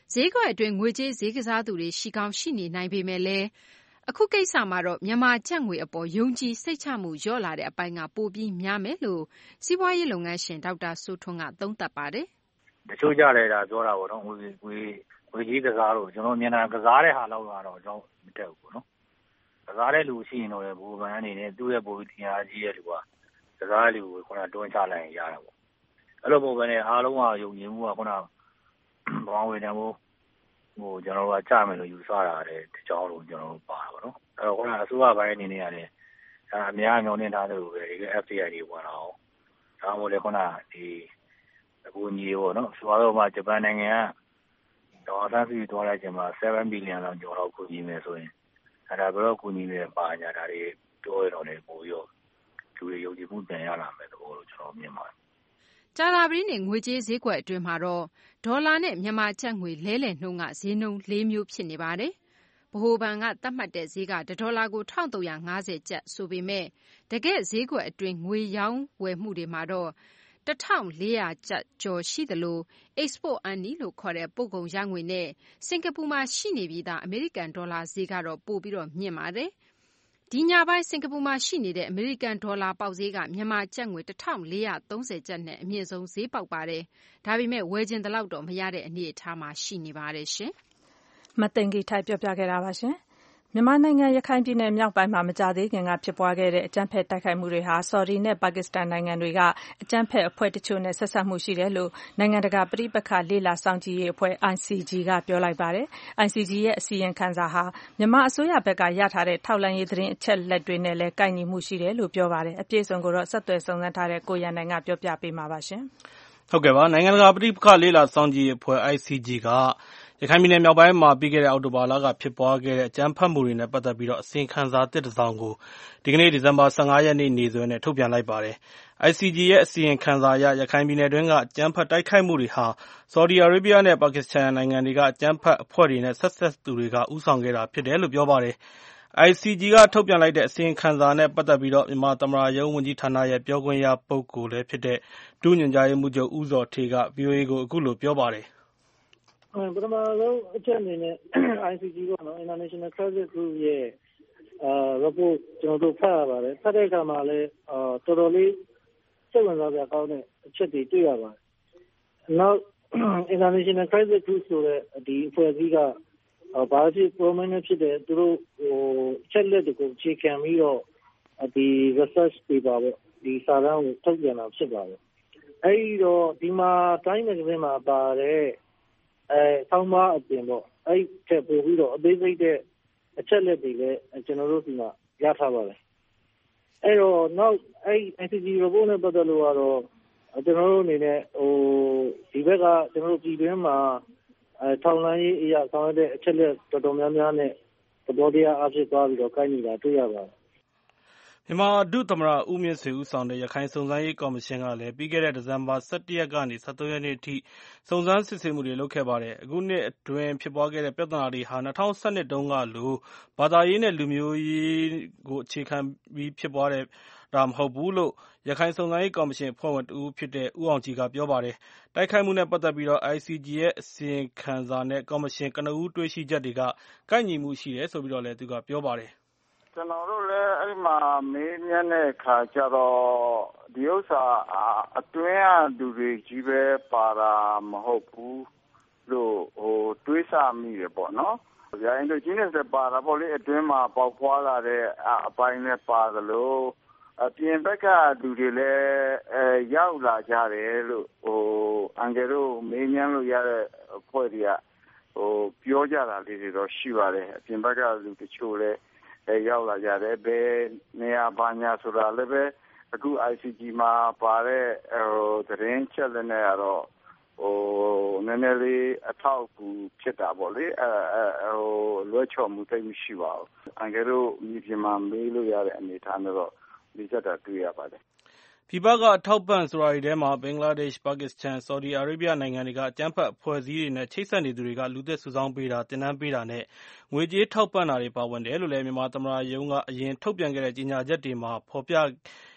ဈေးကွက်အတွင်းငွေကြေးဈေးကစားသူတွေရှိကောင်းရှိနေနိုင်ပေမဲ့လည်းအခုကိစ္စမှာတော့မြန်မာကျပ်ငွေအပေါ်ယုံကြည်စိတ်ချမှုလျော့လာတဲ့အပိုင်းကပိုပြီးများမယ်လို့စီးပွားရေးလုပ်ငန်းရှင်ဒေါက်တာစိုးထွန်းကသုံးသပ်ပါတယ်။တချို့ကြလဲဒါပြောတာပေါ့နော်ငွေငွေငွေကြီးကစားလို့ကျွန်တော်မြန်မာကစားတဲ့ဟာလောက်ကတော့ကျွန်တော်မတက်ဘူးပေါ့နော်။ကစားတဲ့လူရှိရင်တော့ဘူပန်အနေနဲ့သူ့ရဲ့ပုံတင်အားကြီးရဲ့လူကကစားတဲ့လူကိုခုနတွန်းချလိုက်ရင်ရတာပေါ့။အဲ့လိုပုံပဲနဲ့အားလုံးကယုံကြည်မှုကခုနဘောင်းဝေတံမို့ဟိုကျွန်တော်တို့ကကြမယ်လို့ယူဆတာတဲ့တကြောင်လို့ကျွန်တော်တို့ပါတာပေါ့နော်။အဲ့တော့ခုနအစိုးရပိုင်းအနေနဲ့ရတယ်ဒါအများညောင်းနေထားတယ်လို့ပဲဒီ F D I တွေဝင်လာအောင်ဒါမှမဟုတ်လေခုနဒီအခုညီပေါ့နော်ဆိုတော့မှဂျပန်နိုင်ငံကဒေါ်လာစီသွားလိုက်ချိန်မှာseven billion လောက်ကျော်တော့ကူညီမယ်ဆိုရင်အဲ့ဒါဘယ်တော့ကူညီမယ်ပါညာဒါတွေပြောရတော့လေပို့ရောလူတွေယုံကြည်မှုပြန်ရလာမယ်တော့ကျွန်တော်မြင်ပါတယ်ကြာသပတေးနေ့ငွေကြေးဈေးကွက်အတွင်းမှာတော့ဒေါ်လာနဲ့မြန်မာကျပ်ငွေလဲလှယ်နှုန်းကဈေးနှုန်းလေးမျိုးဖြစ်နေပါတယ်။ဗဟိုဘဏ်ကသတ်မှတ်တဲ့ဈေးကဒေါ်လာကိုone thousand three hundred fiftyကျပ်ဆိုပေမဲ့တကယ့်ဈေးကွက်အတွင်းငွေရောင်းဝယ်မှုတွေမှာတော့one thousand four hundredကျပ်ကျော်ရှိသလို export earning လို့ခေါ်တဲ့ပို့ကုန်ရငွေနဲ့စင်ကာပူမှာရှိနေပြီးသားအမေရိကန်ဒေါ်လာဈေးကတော့ပိုပြီးတော့မြင့်ပါတယ်။ဒီညပိုင်းစင်ကာပူမှာရှိနေတဲ့အမေရိကန်ဒေါ်လာပေါက်ဈေးကမြန်မာကျပ်ငွေone thousand four hundred thirtyကျပ်နဲ့အမြင့်ဆုံးဈေးပေါက်ပါတယ်။ဒါပေမဲ့ဝယ်ချင်သလောက်တော့မရတဲ့အနေအထားမှာရှိနေပါတယ်ရှင်။မသိင်္ဂီထိုက်ပြောပြခဲ့တာပါရှင်။မြန်မာနိုင်ငံရခိုင်ပြည်နယ်မြောက်ပိုင်းမှာမကြာသေးခင်ကဖြစ်ပွားခဲ့တဲ့အကြမ်းဖက်တိုက်ခိုက်မှုတွေဟာဆော်ဒီနဲ့ပါကစ္စတန်နိုင်ငံတွေကအကြမ်းဖက်အဖွဲ့တချို့နဲ့ဆက်စပ်မှုရှိတယ်လို့နိုင်ငံတကာပဋိပက္ခလေ့လာစောင့်ကြည့်ရေးအဖွဲ့ I C G ကပြောလိုက်ပါတယ်။ I C G ရဲ့အစီရင်ခံစာဟာမြန်မာအစိုးရဘက်ကရထားတဲ့ထောက်လှမ်းရေးသတင်းအချက်လက်တွေနဲ့လည်းကိုက်ညီမှုရှိတယ်လို့ပြောပါတယ်။အပြည့်အစုံကိုတော့ဆက်သွယ်စုံစမ်းထားတဲ့ကိုရန်နိုင်ကပြောပြပေးမှာပါရှင်။ဟုတ်ကဲ့ပါနိုင်ငံတကာပဋိပက္ခလေ့လာစောင့်ကြည့်ရေးအဖွဲ့ I C G ကရခိုင်ပြည်နယ်မြောက်ပိုင်းမှာပြီးခဲ့တဲ့အောက်တိုဘာလကဖြစ်ပွားခဲ့တဲ့အကြမ်းဖက်မှုတွေနဲ့ပတ်သက်ပြီးတော့အစီရင်ခံစာသစ်တစ်စောင်ကိုဒီကနေ့ဒီဇင်ဘာone fiveရက်နေ့နေ့စွဲနဲ့ထုတ်ပြန်လိုက်ပါတယ်။ I C G ရဲ့အစီရင်ခံစာအရရခိုင်ပြည်နယ်တွင်းကအကြမ်းဖက်တိုက်ခိုက်မှုတွေဟာဆော်ဒီအာရေဗျနဲ့ပါကစ္စတန်နိုင်ငံတွေကအကြမ်းဖက်အဖွဲ့တွေနဲ့ဆက်ဆက်သူတွေကဦးဆောင်ခဲ့တာဖြစ်တယ်လို့ပြောပါတယ်။ I C G ကထုတ်ပြန်လိုက်တဲ့အစီရင်ခံစာနဲ့ပတ်သက်ပြီးတော့မြန်မာသမ္မတရုံးဝန်ကြီးဌာနရဲ့ပြောခွင့်ရပုဂ္ဂိုလ်လည်းဖြစ်တဲ့ဒုညွှန်ကြားရေးမှူးချုပ်ဦးဇော်ဌေးက ဗွီအိုအေကိုအခုလိုပြောပါတယ်ပထမဆုံးအချက်အနေနဲ့ I C G ပေါ့နော် International Crisis Group ရဲ့အာ report ကျွန်တော်တို့ဖတ်ရပါတယ်ဖတ်တဲ့အခါမှာလည်းအာတော်တော်လေးစိတ်ဝင်စားစရာကောင်းတဲ့အချက်တွေတွေ့ရပါတယ်နောက် International Crisis Group ဆိုတဲ့ဒီအဖွဲ့အစည်းကဘာဖြစ် prominent ဖြစ်တဲ့သူတို့ဟိုချက်လက်တွေကိုအခြေခံပြီးတော့ဒီ research paper ပေါ့ဒီစာတမ်းကိုထုတ်ပြန်တာဖြစ်ပါတယ်အဲဒီတော့ဒီမှာ Time Magazine မှာပါတဲ့အဲဆောင်းပါးအပြင်ပေါ့အဲ့ထက်ပိုပြီးတော့အသေးစိတ်တဲ့အချက်လက်တွေလည်းကျွန်တော်တို့ဒီမှာရထားပါတယ်အဲ့တော့နောက်အဲ့ I C G report နဲ့ပတ်သက်လို့ကတော့ကျွန်တော်တို့အနေနဲ့ဟိုဒီဘက်ကကျွန်တော်တို့ပြည်တွင်းမှာအဲထောင်လှမ်းရေးအရာဆောင်ရတဲ့အချက်လက်တော်တော်များများနဲ့သဘောတရားအဖြစ်သွားပြီးတော့ကိုင်းနေတာတွေ့ရပါတယ်မြန်မာဒုသမ္မတဦးမြင့်ဆွေဦးဆောင်တဲ့ရခိုင်စုံစမ်းရေးကော်မရှင်ကလည်းပြီးခဲ့တဲ့ဒီဇင်ဘာone oneရက်ကနေone threeရက်နေ့အထိစုံစမ်းစစ်ဆေးမှုတွေလုပ်ခဲ့ပါတယ်။အခုနှစ်အတွင်းဖြစ်ပွားခဲ့တဲ့ပြဿနာတွေဟာ၂၀၁၂တုန်းကလိုဘာသာရေးနဲ့လူမျိုးရေးကိုအခြေခံပြီးဖြစ်ပွားတာမဟုတ်ဘူးလို့ရခိုင်စုံစမ်းရေးကော်မရှင်အဖွဲ့ဝင်တဦးဖြစ်တဲ့ဦးအောင်ကြည်ကပြောပါတယ်။တိုက်ခိုက်မှုနဲ့ပတ်သက်ပြီးတော့ I C G ရဲ့အစီရင်ခံစာနဲ့ကော်မရှင်ကနဦးတွေ့ရှိချက်တွေကကိုက်ညီမှုရှိတယ်ဆိုပြီးတော့လည်းသူကပြောပါတယ်။ကျွန်တော်တို့လည်းအဲ့ဒီမှာမေးမြန်းတဲ့အခါကျတော့ဒီဥစ္စာအတွင်းကလူတွေကြီးပဲပါတာမဟုတ်ဘူးလို့ဟိုတွေးဆမိတယ်ပေါ့နော်။ဗျာအင်ဒိုဂျီနက်လည်းပါတာပေါ့လေအတွင်းမှာပေါက်ဖွာလာတဲ့အပိုင်းနဲ့ပါသလိုအပြင်ဘက်ကလူတွေလည်းအဲရောက်လာကြတယ်လို့ဟိုအန်ဂယ်တို့မေးမြန်းလို့ရတဲ့အဖွဲ့တွေကဟိုပြောကြတာလေးတွေတော့ရှိပါတယ်အပြင်ဘက်ကလူတချို့လည်းအဲရောက်လာကြတယ်ဘယ်နေရာဘာညာဆိုတာလည်းပဲအခု I C G မှာပါတဲ့ဟိုသတင်းချက်လည်းနဲ့ကတော့ဟိုနည်းနည်းလေးအထောက်အကူဖြစ်တာပေါ့လေအဲဟိုလွှဲချော်မှုတိတ်မရှိပါဘူးအန်ကယ်တို့မြေပြင်မှာမေးလို့ရတဲ့အနေအထားနဲ့တော့ဒီချက်တာတွေ့ရပါတယ်ပြည်ပကအထောက်ပံ့ဆိုတာတွေထဲမှာဘင်္ဂလားဒေ့ရှ်ပါကစ္စတန်ဆော်ဒီအာရေဗျနိုင်ငံတွေကအကြမ်းဖက်အဖွဲ့အစည်းတွေနဲ့ချိတ်ဆက်နေသူတွေကလူသစ်စုဆောင်းပေးတာတင်နန်းပေးတာနဲ့ငွေကြေးထောက်ပံ့တာတွေပါဝင်တယ်လို့လည်းမြန်မာသမ္မတရုံးကအရင်ထုတ်ပြန်ခဲ့တဲ့ကြေညာချက်တွေမှာဖော်ပြ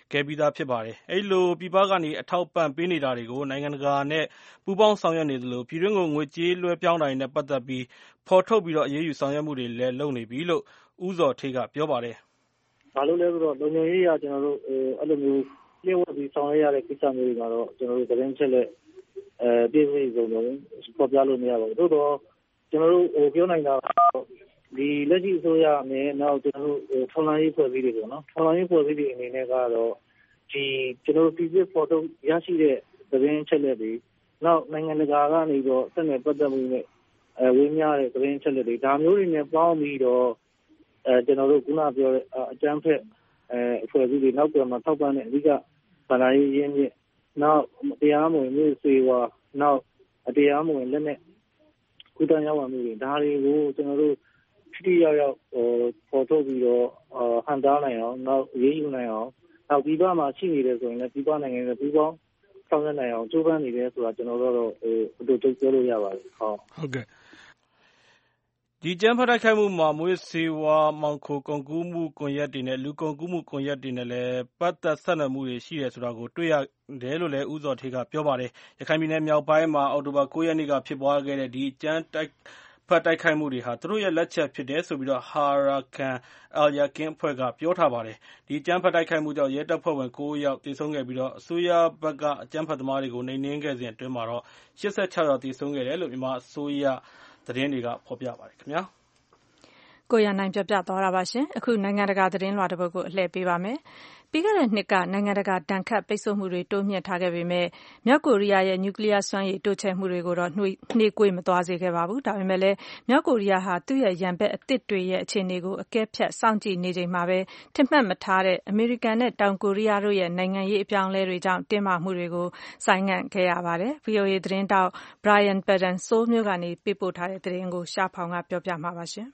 ခဲ့ပြီးသားဖြစ်ပါတယ်။အဲဒီလိုပြည်ပကနေအထောက်ပံ့ပေးနေတာတွေကိုနိုင်ငံတကာနဲ့ပူးပေါင်းဆောင်ရွက်နေသလိုပြည်တွင်းကိုငွေကြေးလွှဲပြောင်းတာတွေနဲ့ပတ်သက်ပြီးဖော်ထုတ်ပြီးတော့အရေးယူဆောင်ရွက်မှုတွေလည်းလုပ်နေပြီလို့ဦးဇော်ဌေးကပြောပါတယ်။ဘာလို့လဲဆိုတော့လုံခြုံရေးအရကျွန်တော်တို့အဲ့လိုမျိုးပြည့်ဝပြီးဆောင်ရွက်ရတဲ့ကိစ္စမျိုးတွေမှာတော့ကျွန်တော်တို့သတင်းချက်လက်အဲပြည့်စုံစုံလုံးပေါ်ပြလို့မရပါဘူး။သို့တော့ကျွန်တော်တို့ဟိုပြောနိုင်တာဒီလက်ရှိအစိုးရနဲ့နောက်ကျွန်တော်တို့ထော်လိုင်းရေးဖွဲ့စည်းတွေပေါ့နော်ထော်လိုင်းရေးဖွဲ့စည်းတွေအနေနဲ့ကတော့ဒီကျွန်တော်တို့ပြည်ပြဖော်ထုတ်ရရှိတဲ့သတင်းချက်လက်တွေနောက်နိုင်ငံတကာကနေတော့ဆက်နွယ်ပတ်သက်မှုနဲ့အဲဝင်းများတဲ့သတင်းချက်လက်တွေဒါမျိုးတွေနဲ့ပေါင်းပြီးတော့အဲကျွန်တော်တို့ခုနပြောတဲ့အကြမ်းဖက်အဲအဖွဲ့အစည်းတွေနောက်ပြန်မှာထောက်ပံ့တဲ့အဓိကဗန္ဒာရေးရင်းမြစ်နောက်တရားမဝင်မျိုးစေဝါနောက်တရားမဝင်လက်နဲ့ကုသရေးဝန်မှုတွေဒါတွေကိုကျွန်တော်တို့ထိထိရောက်ရောက်ဟိုပေါ်ထုတ်ပြီးတော့ဟန်တားနိုင်အောင်နောက်ရေးယူနိုင်အောင်နောက်ပြည်ပမှာရှိနေတယ်ဆိုရင်လည်းပြည်ပနိုင်ငံတွေပြည်ပေါင်းဆောင်ရွက်နိုင်အောင်ကြိုးပမ်းနေတယ်ဆိုတာကျွန်တော်တို့တော့ဟိုအတူတူပြောလို့ရပါတယ်ဟုတ်ဟုတ်ကဲ့ဒီကျန်းဖတ်တိုက်ခိုက်မှုမှာမွေးစေဝါမောင်ခိုကုန်ကူးမှုကွန်ရက်တွေနဲ့လူကုန်ကူးမှုကွန်ရက်တွေနဲ့လည်းပတ်သက်ဆက်နွယ်မှုတွေရှိတယ်ဆိုတာကိုတွေ့ရတယ်လို့လည်းဦးဇော်ဌေးကပြောပါတယ်ရခိုင်ပြည်နယ်မြောက်ပိုင်းမှာအောက်တိုဘာ၉ရက်နေ့ကဖြစ်ပွားခဲ့တဲ့ဒီကျန်းတိုက်ဖတ်တိုက်ခိုက်မှုတွေဟာသူတို့ရဲ့လက်ချက်ဖြစ်တယ်ဆိုပြီးတော့ဟာရာကန်အယ်ယာကင်းအဖွဲ့ကပြောထားပါတယ်ဒီကျန်းဖတ်တိုက်ခိုက်မှုကြောင့်ရဲတပ်ဖွဲ့ဝင်၉ယောက်သေဆုံးခဲ့ပြီးတော့အစိုးရဘက်ကအကြမ်းဖက်သမားတွေကိုနှိမ်နင်းခဲ့စဉ်အတွင်းမှာတော့၈၆ယောက်သေဆုံးခဲ့တယ်လို့မြန်မာအစိုးရသတင်းတွေကဖော်ပြပါတယ်ခင်ဗျာကိုရနိုင်ပြပြသွားတာပါရှင်အခုနိုင်ငံတကာသတင်းလွှာတစ်ပုဒ်ကိုအလှည့်ပေးပါမယ်ပြီးခဲ့တဲ့နှစ်ကနိုင်ငံတကာတန်ခတ်ပိတ်ဆို့မှုတွေတိုးမြင့်ထားခဲ့ပေမဲ့မြောက်ကိုရီးယားရဲ့နျူကလ িয়ার စွမ်းရည်တိုးချဲ့မှုတွေကိုတော့နှေးကွေးမသွားစေခဲ့ပါဘူးဒါပေမဲ့လည်းမြောက်ကိုရီးယားဟာသူ့ရဲ့ရန်ဘက်အသစ်တွေရဲ့အခြေအနေကိုအကဲဖြတ်စောင့်ကြည့်နေချိန်မှာပဲထင်မှတ်မထားတဲ့အမေရိကန်နဲ့တောင်ကိုရီးယားတို့ရဲ့နိုင်ငံရေးအပြောင်းအလဲတွေကြောင့်တင်းမာမှုတွေကိုဆိုင်းငံ့ခဲ့ရပါတယ် ဗီအိုအေ သတင်းတောက် Brian Padden ဆိုးလ်မြို့ကနေပေးပို့ထားတဲ့သတင်းကိုရှာဖောင်ကပြောပြမှာပါရှင်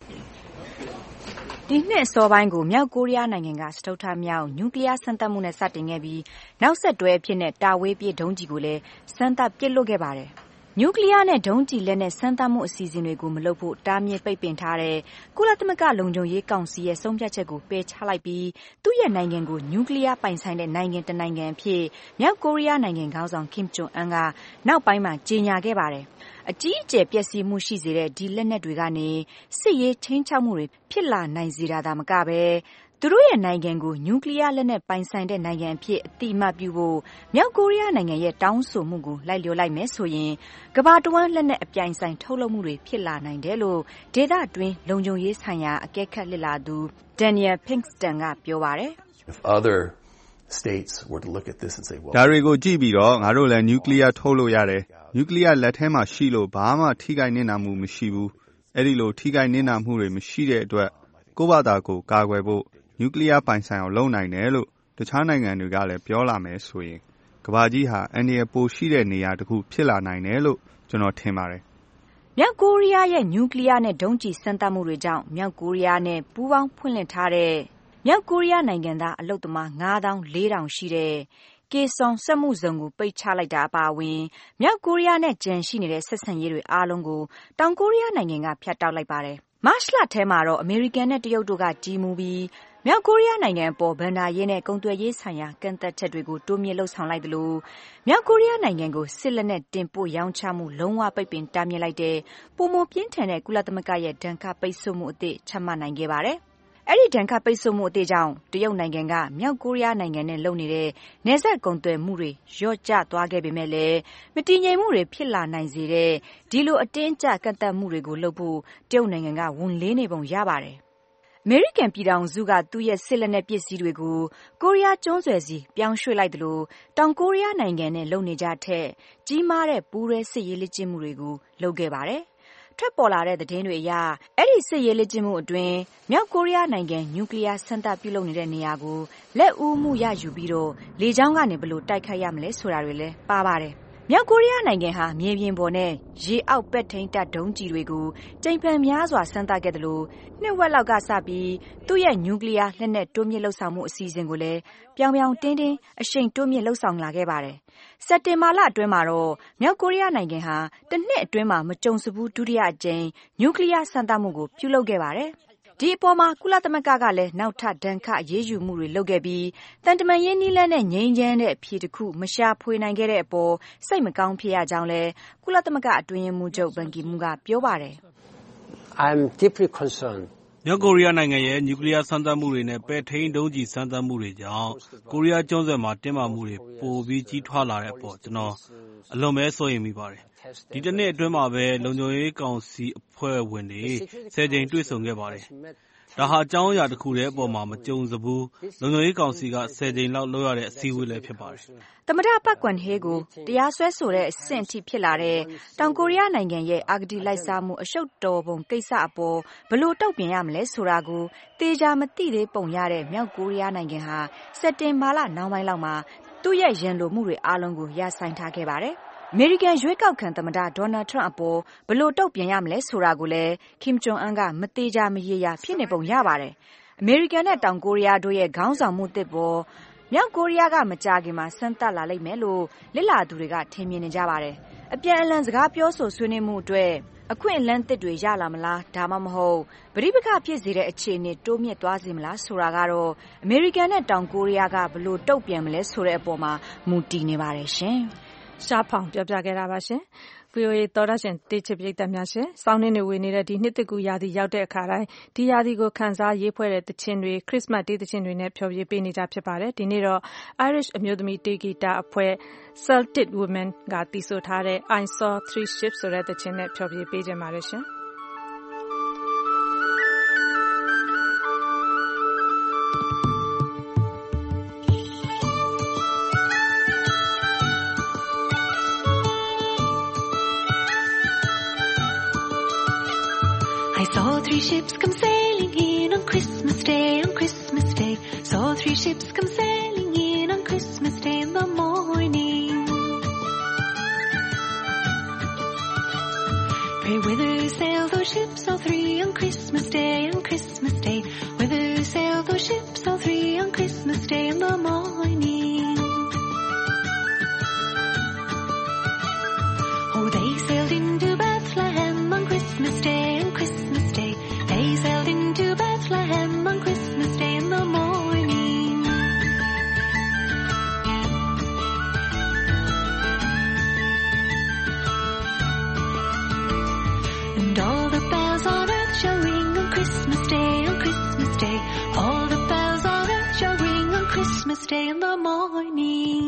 ဒီနှစ်အစောပိုင်းကိုမြောက်ကိုရီးယားနိုင်ငံကစတုတ္ထမြောက်နျူကလ িয়ার စမ်းသပ်မှုနဲ့စတင်ခဲ့ပြီးနောက်ဆက်တွဲအဖြစ်နဲ့တာဝေးပြေဒုံးကျည်ကိုလည်းစမ်းသပ်ပစ်လွှတ်ခဲ့ပါတယ်။နျူကလ িয়ার နဲ့ဒုံးကျည်လက်နက်စမ်းသပ်မှုအစီအစဉ်တွေကိုမလုပ်ဖို့တားမြစ်ပိတ်ပင်ထားတဲ့ကုလသမဂ္ဂလုံခြုံရေးကောင်စီရဲ့ဆုံးဖြတ်ချက်ကိုပယ်ချလိုက်ပြီးသူ့ရဲ့နိုင်ငံကိုနျူကလ িয়ার ပိုင်ဆိုင်တဲ့နိုင်ငံတစ်နိုင်ငံအဖြစ်မြောက်ကိုရီးယားနိုင်ငံခေါင်းဆောင်ကင်ဂျွန်အန်ကနောက်ပိုင်းမှာကြေညာခဲ့ပါတယ်။အကြီးအကျယ်ပျက်စီးမှုရှိစေတဲ့ဒီလက်နက်တွေကနေစစ်ရေးချင်းချောက်မှုတွေဖြစ်လာနိုင်စေတာသာမကပဲသူတို့ရဲ့နိုင်ငံကိုနျူကလ িয়ার လက်နက်ပိုင်ဆိုင်တဲ့နိုင်ငံအဖြစ်အတိအမှတ်ပြုဖို့မြောက်ကိုရီးယားနိုင်ငံရဲ့တောင်းဆိုမှုကိုလိုက်လျောလိုက်မယ်ဆိုရင်ကမ္ဘာတဝန်းလက်နက်အပြိုင်ဆိုင်ထုတ်လုပ်မှုတွေဖြစ်လာနိုင်တယ်လို့ဒေသတွင်းလုံခြုံရေးဆိုင်ရာအကဲခတ်လေ့လာသူ Daniel Pinkston ကပြောပါတယ်ဒါတွေကိုကြည့်ပြီးတော့ငါတို့လည်းနျူကလ িয়ার ထုတ်လို့ရတယ်နျူကလ িয়ার လက်ထဲမှာရှိလို့ဘာမှထိခိုက်နစ်နာမှုမရှိဘူးအဲ့ဒီလိုထိခိုက်နစ်နာမှုတွေမရှိတဲ့အတွက်ကိုယ့်ဘာသာကိုကာကွယ်ဖို့နျူကလ িয়ার ပိုင်ဆိုင်အောင်လုပ်နိုင်တယ်လို့တခြားနိုင်ငံတွေကလည်းပြောလာမယ်ဆိုရင်ကမ္ဘာကြီးဟာအန္တရာယ်ပိုရှိတဲ့နေရာတစ်ခုဖြစ်လာနိုင်တယ်လို့ကျွန်တော်ထင်ပါတယ်မြောက်ကိုရီးယားရဲ့နျူကလ িয়ার နဲ့ဒုံးကျည်စမ်းသပ်မှုတွေကြောင့်မြောက်ကိုရီးယားနဲ့ပူးပေါင်းဖွင့်လှစ်ထားတဲ့မြောက်ကိုရီးယားနိုင်ငံသားအလုပ်သမားငါးသောင်းလေးထောင်ရှိတဲ့ကေဆွန်စက်မှုဇုံကိုပိတ်ချလိုက်တာအပါအဝင်မြောက်ကိုရီးယားနဲ့ကြံရှိနေတဲ့ဆက်ဆံရေးတွေအားလုံးကိုတောင်ကိုရီးယားနိုင်ငံကဖျက်တောက်လိုက်ပါတယ်။မတ်လထဲမှာတော့အမေရိကန်နဲ့တရုတ်တို့ကကြီးမှုပြီးမြောက်ကိုရီးယားနိုင်ငံအပေါ်ဗန်ဒါရေးနဲ့ကုန်သွယ်ရေးဆိုင်ရာကန့်သတ်ချက်တွေကိုတိုးမြင့်လှုပ်ဆောင်လိုက်သလိုမြောက်ကိုရီးယားနိုင်ငံကိုစစ်လက်နက်တင်ပို့ရောင်းချမှုလုံးဝပိတ်ပင်တားမြစ်လိုက်တဲ့ပုံမပြင်းထန်တဲ့ကုလသမဂ္ဂရဲ့ဒဏ်ခတ်ပိတ်ဆို့မှုအသစ်ချမှတ်နိုင်ခဲ့ပါတယ်။အဲ့ဒီဒဏ်ခတ်ပိတ်ဆို့မှုအသေးကြောင့်တရုတ်နိုင်ငံကမြောက်ကိုရီးယားနိုင်ငံနဲ့လုပ်နေတဲ့နယ်စပ်ကုန်သွယ်မှုတွေလျော့ကျသွားခဲ့ပေမဲ့လည်းမတည်ငြိမ်မှုတွေဖြစ်လာနိုင်စေတဲ့ဒီလိုအတင်းအကျပ်ကန့်သတ်မှုတွေကိုလုပ်ဖို့တရုတ်နိုင်ငံကဝန်လေးနေပုံရပါတယ်။အမေရိကန်ပြည်ထောင်စုကသူ့ရဲ့စစ်လက်နက်ပစ္စည်းတွေကိုကိုရီးယားကျွန်းဆွယ်စီပြောင်းရွှေ့လိုက်သလိုတောင်ကိုရီးယားနိုင်ငံနဲ့လုပ်နေကြတဲ့ကြီးမားတဲ့ပူးရဲစစ်ရေးလက်ကျင့်မှုတွေကိုလုပ်ခဲ့ပါတယ်။ထွက်ပေါ်လာတဲ့သတင်းတွေအရအဲ့ဒီစစ်ရေးလက်ကျင့်မှုအတွင်းမြောက်ကိုရီးယားနိုင်ငံနျူကလ িয়ার စမ်းသပ်ပြုလုပ်နေတဲ့နေရာကိုလက်ဦးမှုရယူပြီးတော့လေကြောင်းကနေဘယ်လိုတိုက်ခိုက်ရမလဲဆိုတာတွေလည်းပါပါတယ်။မြောက်ကိုရီးယားနိုင်ငံဟာမြေပြင်ပေါ်နဲ့ရေအောက်ပက်ထိန်တပ်ဒုံးကျည်တွေကိုကြိမ်ဖန်များစွာစမ်းသပ်ခဲ့တယ်လို့နှစ်ဝက်လောက်ကစပြီးသူ့ရဲ့နျူကလ িয়ার လက်နက်တိုးမြင့်လှုပ်ဆောင်မှုအစီအစဉ်ကိုလည်းပြောင်ပြောင်တင်းတင်းအရှိန်တိုးမြင့်လှုပ်ဆောင်လာခဲ့ပါတယ်။စက်တင်ဘာလအတွင်းမှာတော့မြောက်ကိုရီးယားနိုင်ငံဟာတစ်နှစ်အတွင်းမှာမကြုံစဘူးဒုတိယအကြိမ်နျူကလ িয়ার စမ်းသပ်မှုကိုပြုလုပ်ခဲ့ပါတယ်။ဒီအပေါ်မှာကုလသမဂ္ဂကလည်းနောက်ထပ်ဒဏ်ခတ်အရေးယူမှုတွေလုပ်ခဲ့ပြီးတန်တမာရေးနည်းလမ်းနဲ့ငြိမ်းချမ်းတဲ့အဖြေတစ်ခုမရှာဖွေနိုင်ခဲ့တဲ့အပေါ်စိတ်မကောင်းဖြစ်ရကြောင်းလဲကုလသမဂ္ဂအတွင်းရေးမှူးချုပ်ဘန်ကီမွန်းကပြောပါတယ် I'm deeply concerned မြောက်ကိုရီးယားနိုင်ငံရဲ့နျူကလ িয়ার စမ်းသပ်မှုတွေနဲ့ပဲ့ထိန်းဒုံးကျည်စမ်းသပ်မှုတွေကြောင့်ကိုရီးယားကျွန်းဆွယ်မှာတင်းမာမှုတွေပိုပြီးကြီးထွားလာတဲ့အပေါ်ကျွန်တော်အလွန်ပဲစိုးရိမ်မိပါတယ်။ဒီတစ်နှစ်အတွင်းမှာပဲလုံခြုံရေးကောင်စီအဖွဲ့ဝင်တွေဆယ်ကြိမ်တွေ့ဆုံခဲ့ပါတယ်။ဒါဟာအကြောင်းအရာတစ်ခုတည်းအပေါ်မှာမကြုံစဘူးလုံခြုံရေးကောင်စီကဆယ်ကြိမ်လောက်လုပ်ရတဲ့အစည်းအဝေးလည်းဖြစ်ပါတယ်။သမ္မတပတ်ကွမ်ဟေးကိုတရားစွဲဆိုတဲ့အဆင့်အထိဖြစ်လာတဲ့တောင်ကိုရီးယားနိုင်ငံရဲ့အာဂတိလိုက်စားမှုအရှုပ်တော်ပုံကိစ္စအပေါ်ဘလို့တုံ့ပြန်ရမလဲဆိုတာကိုတေချာမသိသေးပုံရတဲ့မြောက်ကိုရီးယားနိုင်ငံဟာစက်တင်ဘာလနောက်ပိုင်းလောက်မှာသူ့ရဲ့ရန်လိုမှုတွေအားလုံးကိုရဆိုင်ထားခဲ့ပါတယ်။အမေရိကန်ရွေးကောက်ခံသမ္မတဒေါ်နယ်ထရန့်အပေါ်ဘလို့တုံ့ပြန်ရမလဲဆိုတာကိုလည်းကင်ဂျုံအန်ကမသေးချာမရေရာဖြစ်နေပုံရပါတယ်။အမေရိကန်နဲ့တောင်ကိုရီးယားတို့ရဲ့ခေါင်းဆောင်မှုသစ်ပေါ်မြောက်ကိုရီးယားကမကြာခင်မှာဆန်းသက်လာလိမ့်မယ်လို့လက်လာသူတွေကထင်မြင်နေကြပါတယ်။အပြန်အလှန်စကားပြောဆိုဆွေးနွေးမှုအတွက်အခွင့်အလမ်းသစ်တွေရလာမလားဒါမှမဟုတ်ပဋိပက္ခဖြစ်စေတဲ့အခြေအနေတိုးမြင့်သွားစေမလားဆိုတာကတော့အမေရိကန်နဲ့တောင်ကိုရီးယားကဘလို့တုံ့ပြန်မလဲဆိုတဲ့အပေါ်မှာမူတည်နေပါတယ်ရှင်။ရှားဖောင်ပြောပြခဲ့တာပါရှင်။ ဗွီအိုအေ သောတရှင်တေချစ်ပရိသတ်များရှင်စောင်းနှင်းတွေဝေနေတဲ့ဒီနှစ်တကူရာသီရောက်တဲ့အခါတိုင်းဒီရာသီကိုခန်းစားရေးဖွဲ့တဲ့တခြင်းတွေခရစ်စမတ်တေးတခြင်းတွေနဲ့ဖျော်ဖြေပေးနေကြဖြစ်ပါတယ်ဒီနေ့တော့ Irish အမျိုးသမီးတေးဂီတအဖွဲ့ Celtic Women ကတည်ဆိုထားတဲ့ I Saw Three Ships ဆိုတဲ့တခြင်းနဲ့ဖျော်ဖြေပေးကြပါတယ်ရှင် I saw three ships come sailing in on Christmas Day, on Christmas Day. Saw three ships come sailing in on Christmas Day in the morning. Pray whither sail those ships, all three on Christmas Day, on Christmas Day. Whither sail those ships, all three on Christmas Day in the morning. Oh, they sailed into Bethlehem on Christmas Day, on Christmas Day. They sailed into Bethlehem on Christmas Day in the morning. And all the bells on earth shall ring on Christmas Day, on Christmas Day. All the bells on earth shall ring on Christmas Day in the morning.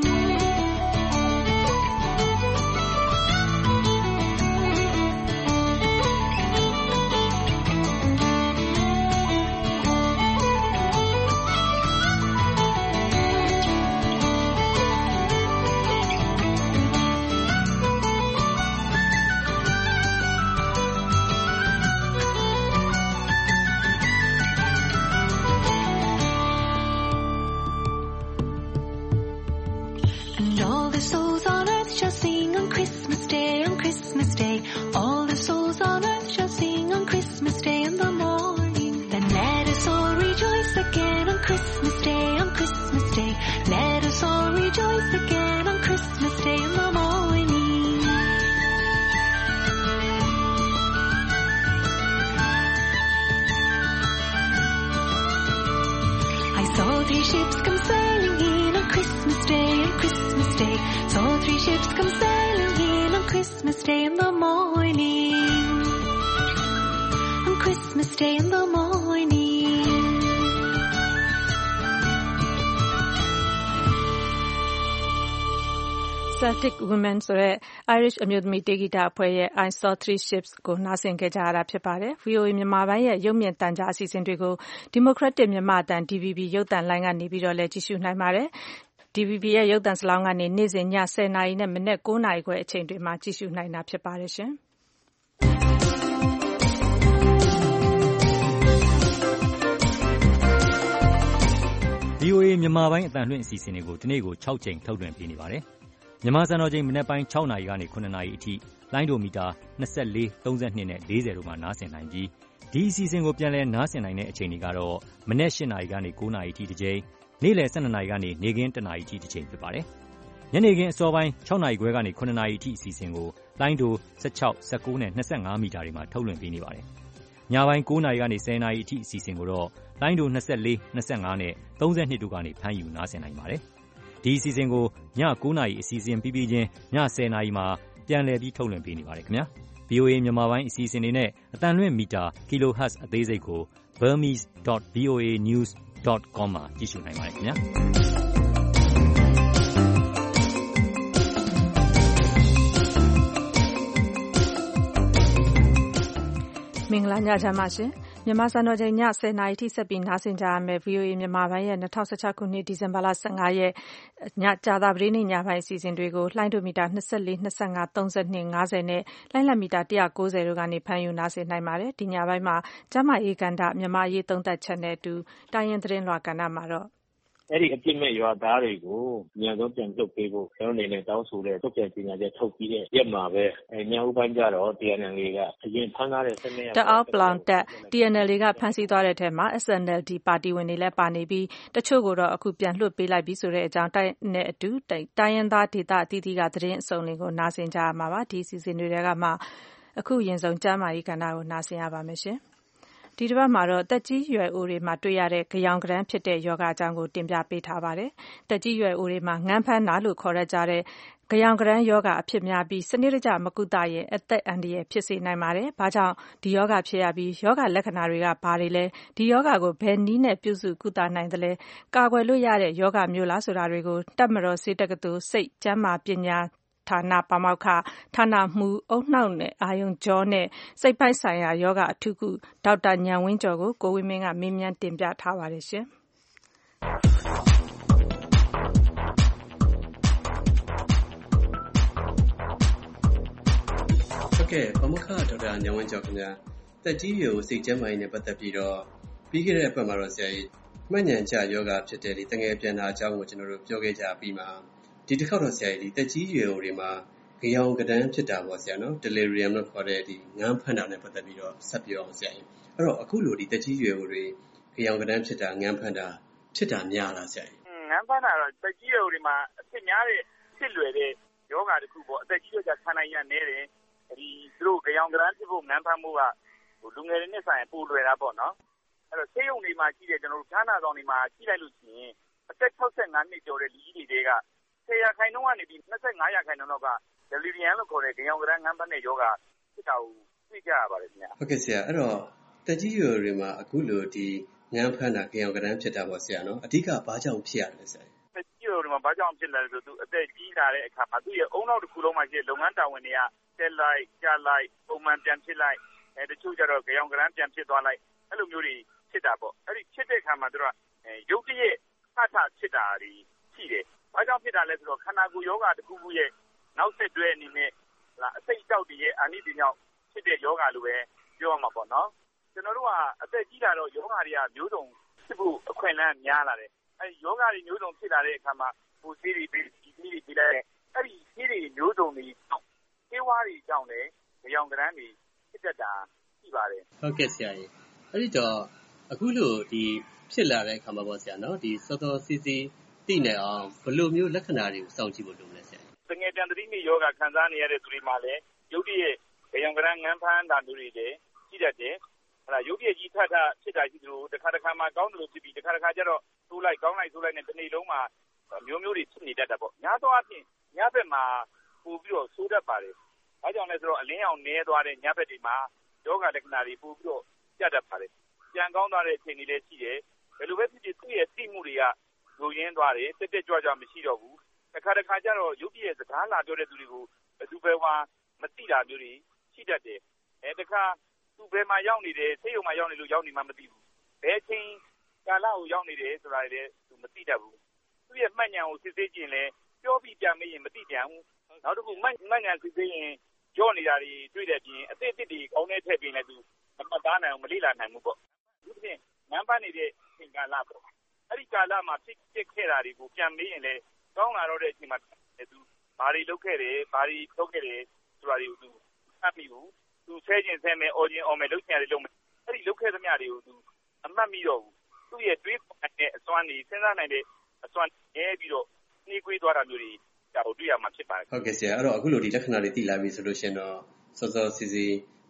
And all the souls on earth shall sing on Christmas Day, on Christmas Day. All the souls on earth shall sing on Christmas Day in the morning. Then let us all rejoice again on Christmas Day, on Christmas Day. Let us all rejoice again on Christmas Day in the morning. I saw three ships come sailing in on Christmas Day, on Christmas Day. Saw three ships come sailing in on Christmas Day in the morning. On Christmas Day in the morning. Celtic Women ဆိုတဲ့ Irish အမျိုးသမီးတေးဂီတအဖွဲ့ရဲ့ I Saw Three Ships ကိုနားဆင်ခဲ့ကြရတာဖြစ်ပါတယ်။ ဗွီအိုအေ မြန်မာပိုင်းရဲ့ရုပ်မြင်သံကြားအစီအစဉ်တွေကို Democratic မြန်မာအသံ D V B ရုပ်သံလိုင်းကနေပြီးတော့လည်းကြည့်ရှုနိုင်ပါတယ်။ D V B ရဲ့ရုပ်သံစလောင်းကနေနေ့စဉ်ညဆယ်နာရီနဲ့မနက်ကိုးနာရီခွဲအချိန်တွေမှာကြည့်ရှုနိုင်တာဖြစ်ပါတယ်ရှင်။ V O A မြန်မာပိုင်းအသံလွှင့်အစီအစဉ်တွေကိုဒီနေ့ကို၆ကြိမ်ထုတ်လွှင့်ပေးနေပါတယ်။မြန်မာစံတော်ချိန်မနက်ပိုင်း၆နာရီကနေခုနှစ်နာရီအထိလိုင်းဒိုမီတာ၂၄၊၃၂နဲ့၄၀တို့မှာနားဆင်နိုင်ပြီးဒီအစီအစဉ်ကိုပြန်လည်နားဆင်နိုင်တဲ့အချိန်တွေကတော့မနက်၈နာရီကနေ၉နာရီအထိတစ်ကြိမ်နေ့လယ်၁၂နာရီကနေနေ့ခင်း၁နာရီအထိတစ်ကြိမ်ဖြစ်ပါတယ်။ညနေခင်းအစောပိုင်း၆နာရီခွဲကနေခုနှစ်နာရီအထိအစီအစဉ်ကိုလိုင်းဒို၁၆၊၁၉နဲ့၂၅မီတာတွေမှာထုတ်လွှင့်ပေးနေပါတယ်။ညပိုင်းကိုးနာရီကနေဆယ်နာရီအထိအစီအစဉ်ကိုတော့လိုင်းဒိုနှစ်၄ နှစ်၅နဲ့သုံး၂တို့ကနေဖမ်းယူနားဆင်နိုင်ပါတယ်။ဒီအစီအစဉ်ကိုညကိုးနာရီအစီအစဉ်ပြီးပြီးချင်းညဆယ်နာရီမှာပြန်လည်ပြီးထုတ်လွှင့်ပေးနေပါတယ်ခင်ဗျာ။ ဗီအိုအေ မြန်မာပိုင်းအစီအစဉ်တွေနဲ့အသံလွှင့်မီတာ kilohertz အသေးစိတ်ကို burmese dot voa news dot com မှာကြည့်ရှုနိုင်ပါတယ်ခင်ဗျာ။မင်္ဂလာညချမ်းပါရှင်မြန်မာစံတော်ချိန်ညဆယ်နာရီထိဆက်ပြီးနားဆင်ကြရမယ် ဗွီအိုအေ မြန်မာပိုင်းရဲ့၂၀၁၆ခုနှစ်ဒီဇင်ဘာလ၁၅ရက်ညကြာသပတေးနေ့ညပိုင်းအစီအစဉ်တွေကိုလှိုင်းဒိုမီတာ၂၄ ၂၅ ၃၂ ၅၀နဲ့လိုင်းလတ်မီတာ၁၉၀တို့ကနေဖမ်းယူနားဆင်နိုင်ပါတယ်ဒီညပိုင်းမှာကျန်းမာရေးကဏ္ဍမြန်မာရေးသုံးသပ်ချက်နဲ့အတူတိုင်းရင်းသတင်းလွှာကဏ္ဍမှာတော့အဲ့ဒီအပြစ်မဲ့ရွာသားတွေကိုအများဆုံးပြန်လွတ်ပေးဖို့ကျွန်တော်အနေနဲ့တောင်းဆိုတဲ့ထုတ်ပြန်ကြေညာချက်ထုတ်ပြီးတဲ့ရက်မှာပဲအဲညဦးပိုင်းကျတော့ T N L A ကအရင်ဖမ်းထားတဲ့စနစ်တအောက်ပလောင်တက် T N L A ကဖမ်းဆီးသွားတဲ့ထဲမှာ S N L D ပါတီဝင်တွေလည်းပါနေပြီးတချို့ကိုတော့အခုပြန်လွှတ်ပေးလိုက်ပြီဆိုတဲ့အကြောင်းတိုင်းနဲ့အတူတိုင်းရင်းသားဒေသအသီးသီးကသတင်းအစုံတွေကိုနားဆင်ကြရမှာပါဒီစီစဉ်တွေကမှအခုရင်ဆုံးကျမ်းမာရေးကဏ္ဍကိုနားဆင်ရပါမယ်ရှင်ဒီတစ်ပတ်မှာတော့တက်ကြီးရွယ်အိုတွေမှာတွေ့ရတဲ့ကြောင်ကရမ်းဖြစ်တဲ့ယောဂအကြောင်းကိုတင်ပြပေးထားပါတယ်။တက်ကြီးရွယ်အိုတွေမှာငန်းဖမ်းတာလို့ခေါ်ရကြတဲ့ကြောင်ကရမ်းယောဂအဖြစ်များပြီးစနစ်တကျမကုသရင်အသက်အန္တရာယ်ဖြစ်စေနိုင်ပါတယ်။ဘာကြောင့်ဒီယောဂဖြစ်ရပြီးယောဂလက္ခဏာတွေကဘာတွေလဲဒီယောဂကိုဘယ်နည်းနဲ့ပြုစုကုသနိုင်သလဲကာကွယ်လို့ရတဲ့ယောဂမျိုးလားဆိုတာတွေကိုတပ်မတော်စေတက္ကသိုလ်စိတ်ကျန်းမာပညာဌာနပါမောက္ခဌာနမှူးအုံနှောက်နဲ့အာယုံကျော်နဲ့စိတ်ပိုင်းဆိုင်ရာယောဂအထူးကုဒေါက်တာဉာဏ်ဝင်းကျော်ကိုကိုဝင်းမင်းကမေးမြန်းတင်ပြထားပါတယ်ရှင်ဟုတ်ကဲ့ပါမောက္ခဒေါက်တာဉာဏ်ဝင်းကျော်ခင်ဗျာတက်ကြီးရွယ်စိတ်ကျန်းမာရေးနဲ့ပတ်သက်ပြီးတော့ပြီးခဲ့တဲ့အပတ်မှာတော့ဆရာကြီးမှတ်ဉာဏ်ကျယောဂဖြစ်တဲ့ဒီတငယ်ပြန်တာအကြောင်းကိုကျွန်တော်တို့ပြောခဲ့ကြပြီးမှဒီတစ်ခေါက်တော့ဆရာကြီးဒီတက်ကြီးရွယ်တွေမှာကြောင်ကတန်းဖြစ်တာပေါ့ဆရာနော် delirium လို့ခေါ်တဲ့ဒီငန်းဖမ်းတာနဲ့ပတ်သက်ပြီးတော့ဆက်ပြောအောင်ဆရာကြီးအဲ့တော့အခုလိုဒီတက်ကြီးရွယ်တွေကြောင်ကတန်းဖြစ်တာငန်းဖမ်းတာဖြစ်တာများလားဆရာကြီးငန်းဖမ်းတာတော့တက်ကြီးရွယ်တွေမှာအဖြစ်များတဲ့ဖြစ်လွယ်တဲ့ယောဂတစ်ခုပေါ့အသက်ကြီးရွယ်ကခန္ဓာရနေတယ်ဒီသူတို့ကြောင်ကတန်းဖြစ်ဖို့ငန်းဖမ်းဖို့ကဟိုလူငယ်တွေနဲ့ဆိုင်ပိုလွယ်တာပေါ့နော်အဲ့တော့ဆေးရုံတွေမှာရှိတဲ့ကျွန်တော်တို့ဌာနဆောင်တွေမှာရှိလိုက်လို့ရှိရင်အသက်၆၅နှစ်ကျော်တဲ့လူကြီးတွေကဆယ်ရာခိုင်နှုန်းကနေပြီး၂၅ရာခိုင်နှုန်းလောက်က delirium လို့ခေါ်တဲ့ကြောင်ကရမ်းငန်းဖမ်းတဲ့ယောဂဖြစ်တာကိုသိကြရပါတယ်ခင်ဗျာဟုတ်ကဲ့ဆရာအဲ့တော့တက်ကြီးရွယ်တွေမှာအခုလိုဒီငန်းဖမ်းတာကြောင်ကရမ်းဖြစ်တာပေါ့ဆရာနော်အဓိကဘာကြောင့်ဖြစ်ရလဲဆရာတက်ကြီးရွယ်တွေမှာဘာကြောင့်ဖြစ်လဲဆိုသူအသက်ကြီးလာတဲ့အခါမှာသူ့ရဲ့အုံနောက်တစ်ခုလုံးမှာရှိတဲ့လုပ်ငန်းတာဝန်တွေကတက်လိုက်ကျလိုက်ပုံမှန်ပြန်ဖြစ်လိုက်အဲတချို့ကျတော့ကြောင်ကရမ်းပြန်ဖြစ်သွားလိုက်အဲ့လိုမျိုးတွေဖြစ်တာပေါ့အဲ့ဒီဖြစ်တဲ့အခါမှာသူကရုပ်တရက်ထထဖြစ်တာတွေရှိတယ်ဘာကြောင့်ဖြစ်တာလဲဆိုတော့ခန္ဓာကိုယ်ယောဂတစ်ခုခုရဲ့နောက်ဆက်တွဲအနေနဲ့အစိတ်အကြောက်တွေရဲ့အာနိသင်ကြောင့်ဖြစ်တဲ့ယောဂလိုပဲပြောရမှာပေါ့နော်ကျွန်တော်တို့ကအသက်ကြီးလာတော့ယောဂတွေကမျိုးစုံဖြစ်ဖို့အခွင့်အလမ်းများလာတယ်အဲဒီယောဂတွေမျိုးစုံဖြစ်လာတဲ့အခါမှာဟိုဆေးတွေပြီးဒီဆေးတွေပြီးလိုက်အဲ့ဒီဆေးတွေမျိုးစုံတွေကြောင့်ဆေးဝါးတွေကြောင့်လည်းကြောင်ကရမ်းတွေဖြစ်တတ်တာရှိပါတယ်ဟုတ်ကဲ့ဆရာကြီးအဲ့ဒီတော့အခုလိုဒီဖြစ်လာတဲ့အခါမှာပေါ့ဆရာနော်ဒီစောစောစီးစီးသိနေအောင်ဘယ်လိုမျိုးလက္ခဏာတွေကိုစောင့်ကြည့်ဖို့လုပ်လဲဆရာတငယ်တန်တတိမိယောဂခံစားနေရတဲ့သူတွေမှာလည်းရုပ်တရက်ကြောင်ကရမ်းငန်းဖမ်းတာမျိုးတွေလည်းရှိတတ်တယ်အဲ့ဒါရုပ်တရက်ကြီးထထဖြစ်တာရှိသလိုတစ်ခါတစ်ခါမှကောင်းတယ်လို့ဖြစ်ပြီးတစ်ခါတစ်ခါကျတော့ထိုးလိုက်ကောင်းလိုက်ထိုးလိုက်နဲ့တစ်နေ့လုံးမှာမျိုးမျိုးတွေဖြစ်နေတတ်တာပေါ့ညာတော့အပြင်ညဘက်မှာပို့ပြီးတော့ဆိုးတတ်ပါတယ်ဘာကြောင့်လဲဆိုတော့အလင်းရောင်နဲသွားတဲ့ညဘက်တွေမှာယောဂလက္ခဏာတွေပို့ပြီးတော့ကြတတ်ပါတယ်ပြန်ကောင်းသွားတဲ့အချိန်တွေလည်းရှိတယ်ဘယ်လိုပဲဖြစ်ဖြစ်သူ့ရဲ့သိမှုတွေကလူရင်းသွားတယ်တက်တက်ကြွကြွမရှိတော့ဘူးတစ်ခါတစ်ခါကျတော့ရုပ်ပြည့်စကားလာပြောတဲ့သူတွေကိုဘယ်သူပဲဝါမသိတာမျိုးတွေရှိတတ်တယ်အဲတခါသူဘယ်မှာရောက်နေတယ်ဆေးရုံမှာရောက်နေလို့ရောက်နေမှမသိဘူးဘယ်ချိန်ကာလကိုရောက်နေတယ်ဆိုတာလည်းသူမသိတတ်ဘူးသူ့ရဲ့မှတ်ဉာဏ်ကိုစစ်ဆေးကြည့်ရင်လည်းပြောပြီးပြမေးရင်မသိပြန်ဘူးနောက်တစ်ခုမှတ်မှတ်ဉာဏ်စစ်ဆေးရင်ကြော့နေတာတွေတွေ့တဲ့အပြင်အသေးအစ်တွေကောင်းတဲ့ထည့်ပြင်လည်းသူမမှတ်သားနိုင်အောင်မလေ့လာနိုင်ဘူးပေါ့ဒီပြင်နမ်းပန်းနေတဲ့အချိန်ကာလပေါ့အဲ့ဒီကာလမှာဖြစ်ဖြစ်ခဲ့တာတွေကိုပြန်မေးရင်လည်းကောင်းလာတော့တဲ့အချိန်မှာသူဘာတွေလုပ်ခဲ့တယ်ဘာတွေလုပ်ခဲ့တယ်ဆိုတာတွေကိုသူမှတ်မိဘူးသူဆဲကျင်ဆဲမယ်အော်ကျင်အော်မယ်လုပ်ချင်တယ်လုပ်မယ်အဲ့ဒီလုပ်ခဲ့သမျှတွေကိုသူအမှတ်မိတော့ဘူးသူ့ရဲ့တွေးခေါ်တဲ့အစွမ်းတွေစဉ်းစားနိုင်တဲ့အစွမ်းအဲပြီးတော့နှီးကွေးသွားတာမျိုးတွေဒါကိုတွေ့ရမှာဖြစ်ပါတယ်ဟုတ်ကဲ့ဆရာအဲ့တော့အခုလိုဒီလက္ခဏာတွေသိလာပြီဆိုလို့ရှိရင်တော့စောစောစီစီ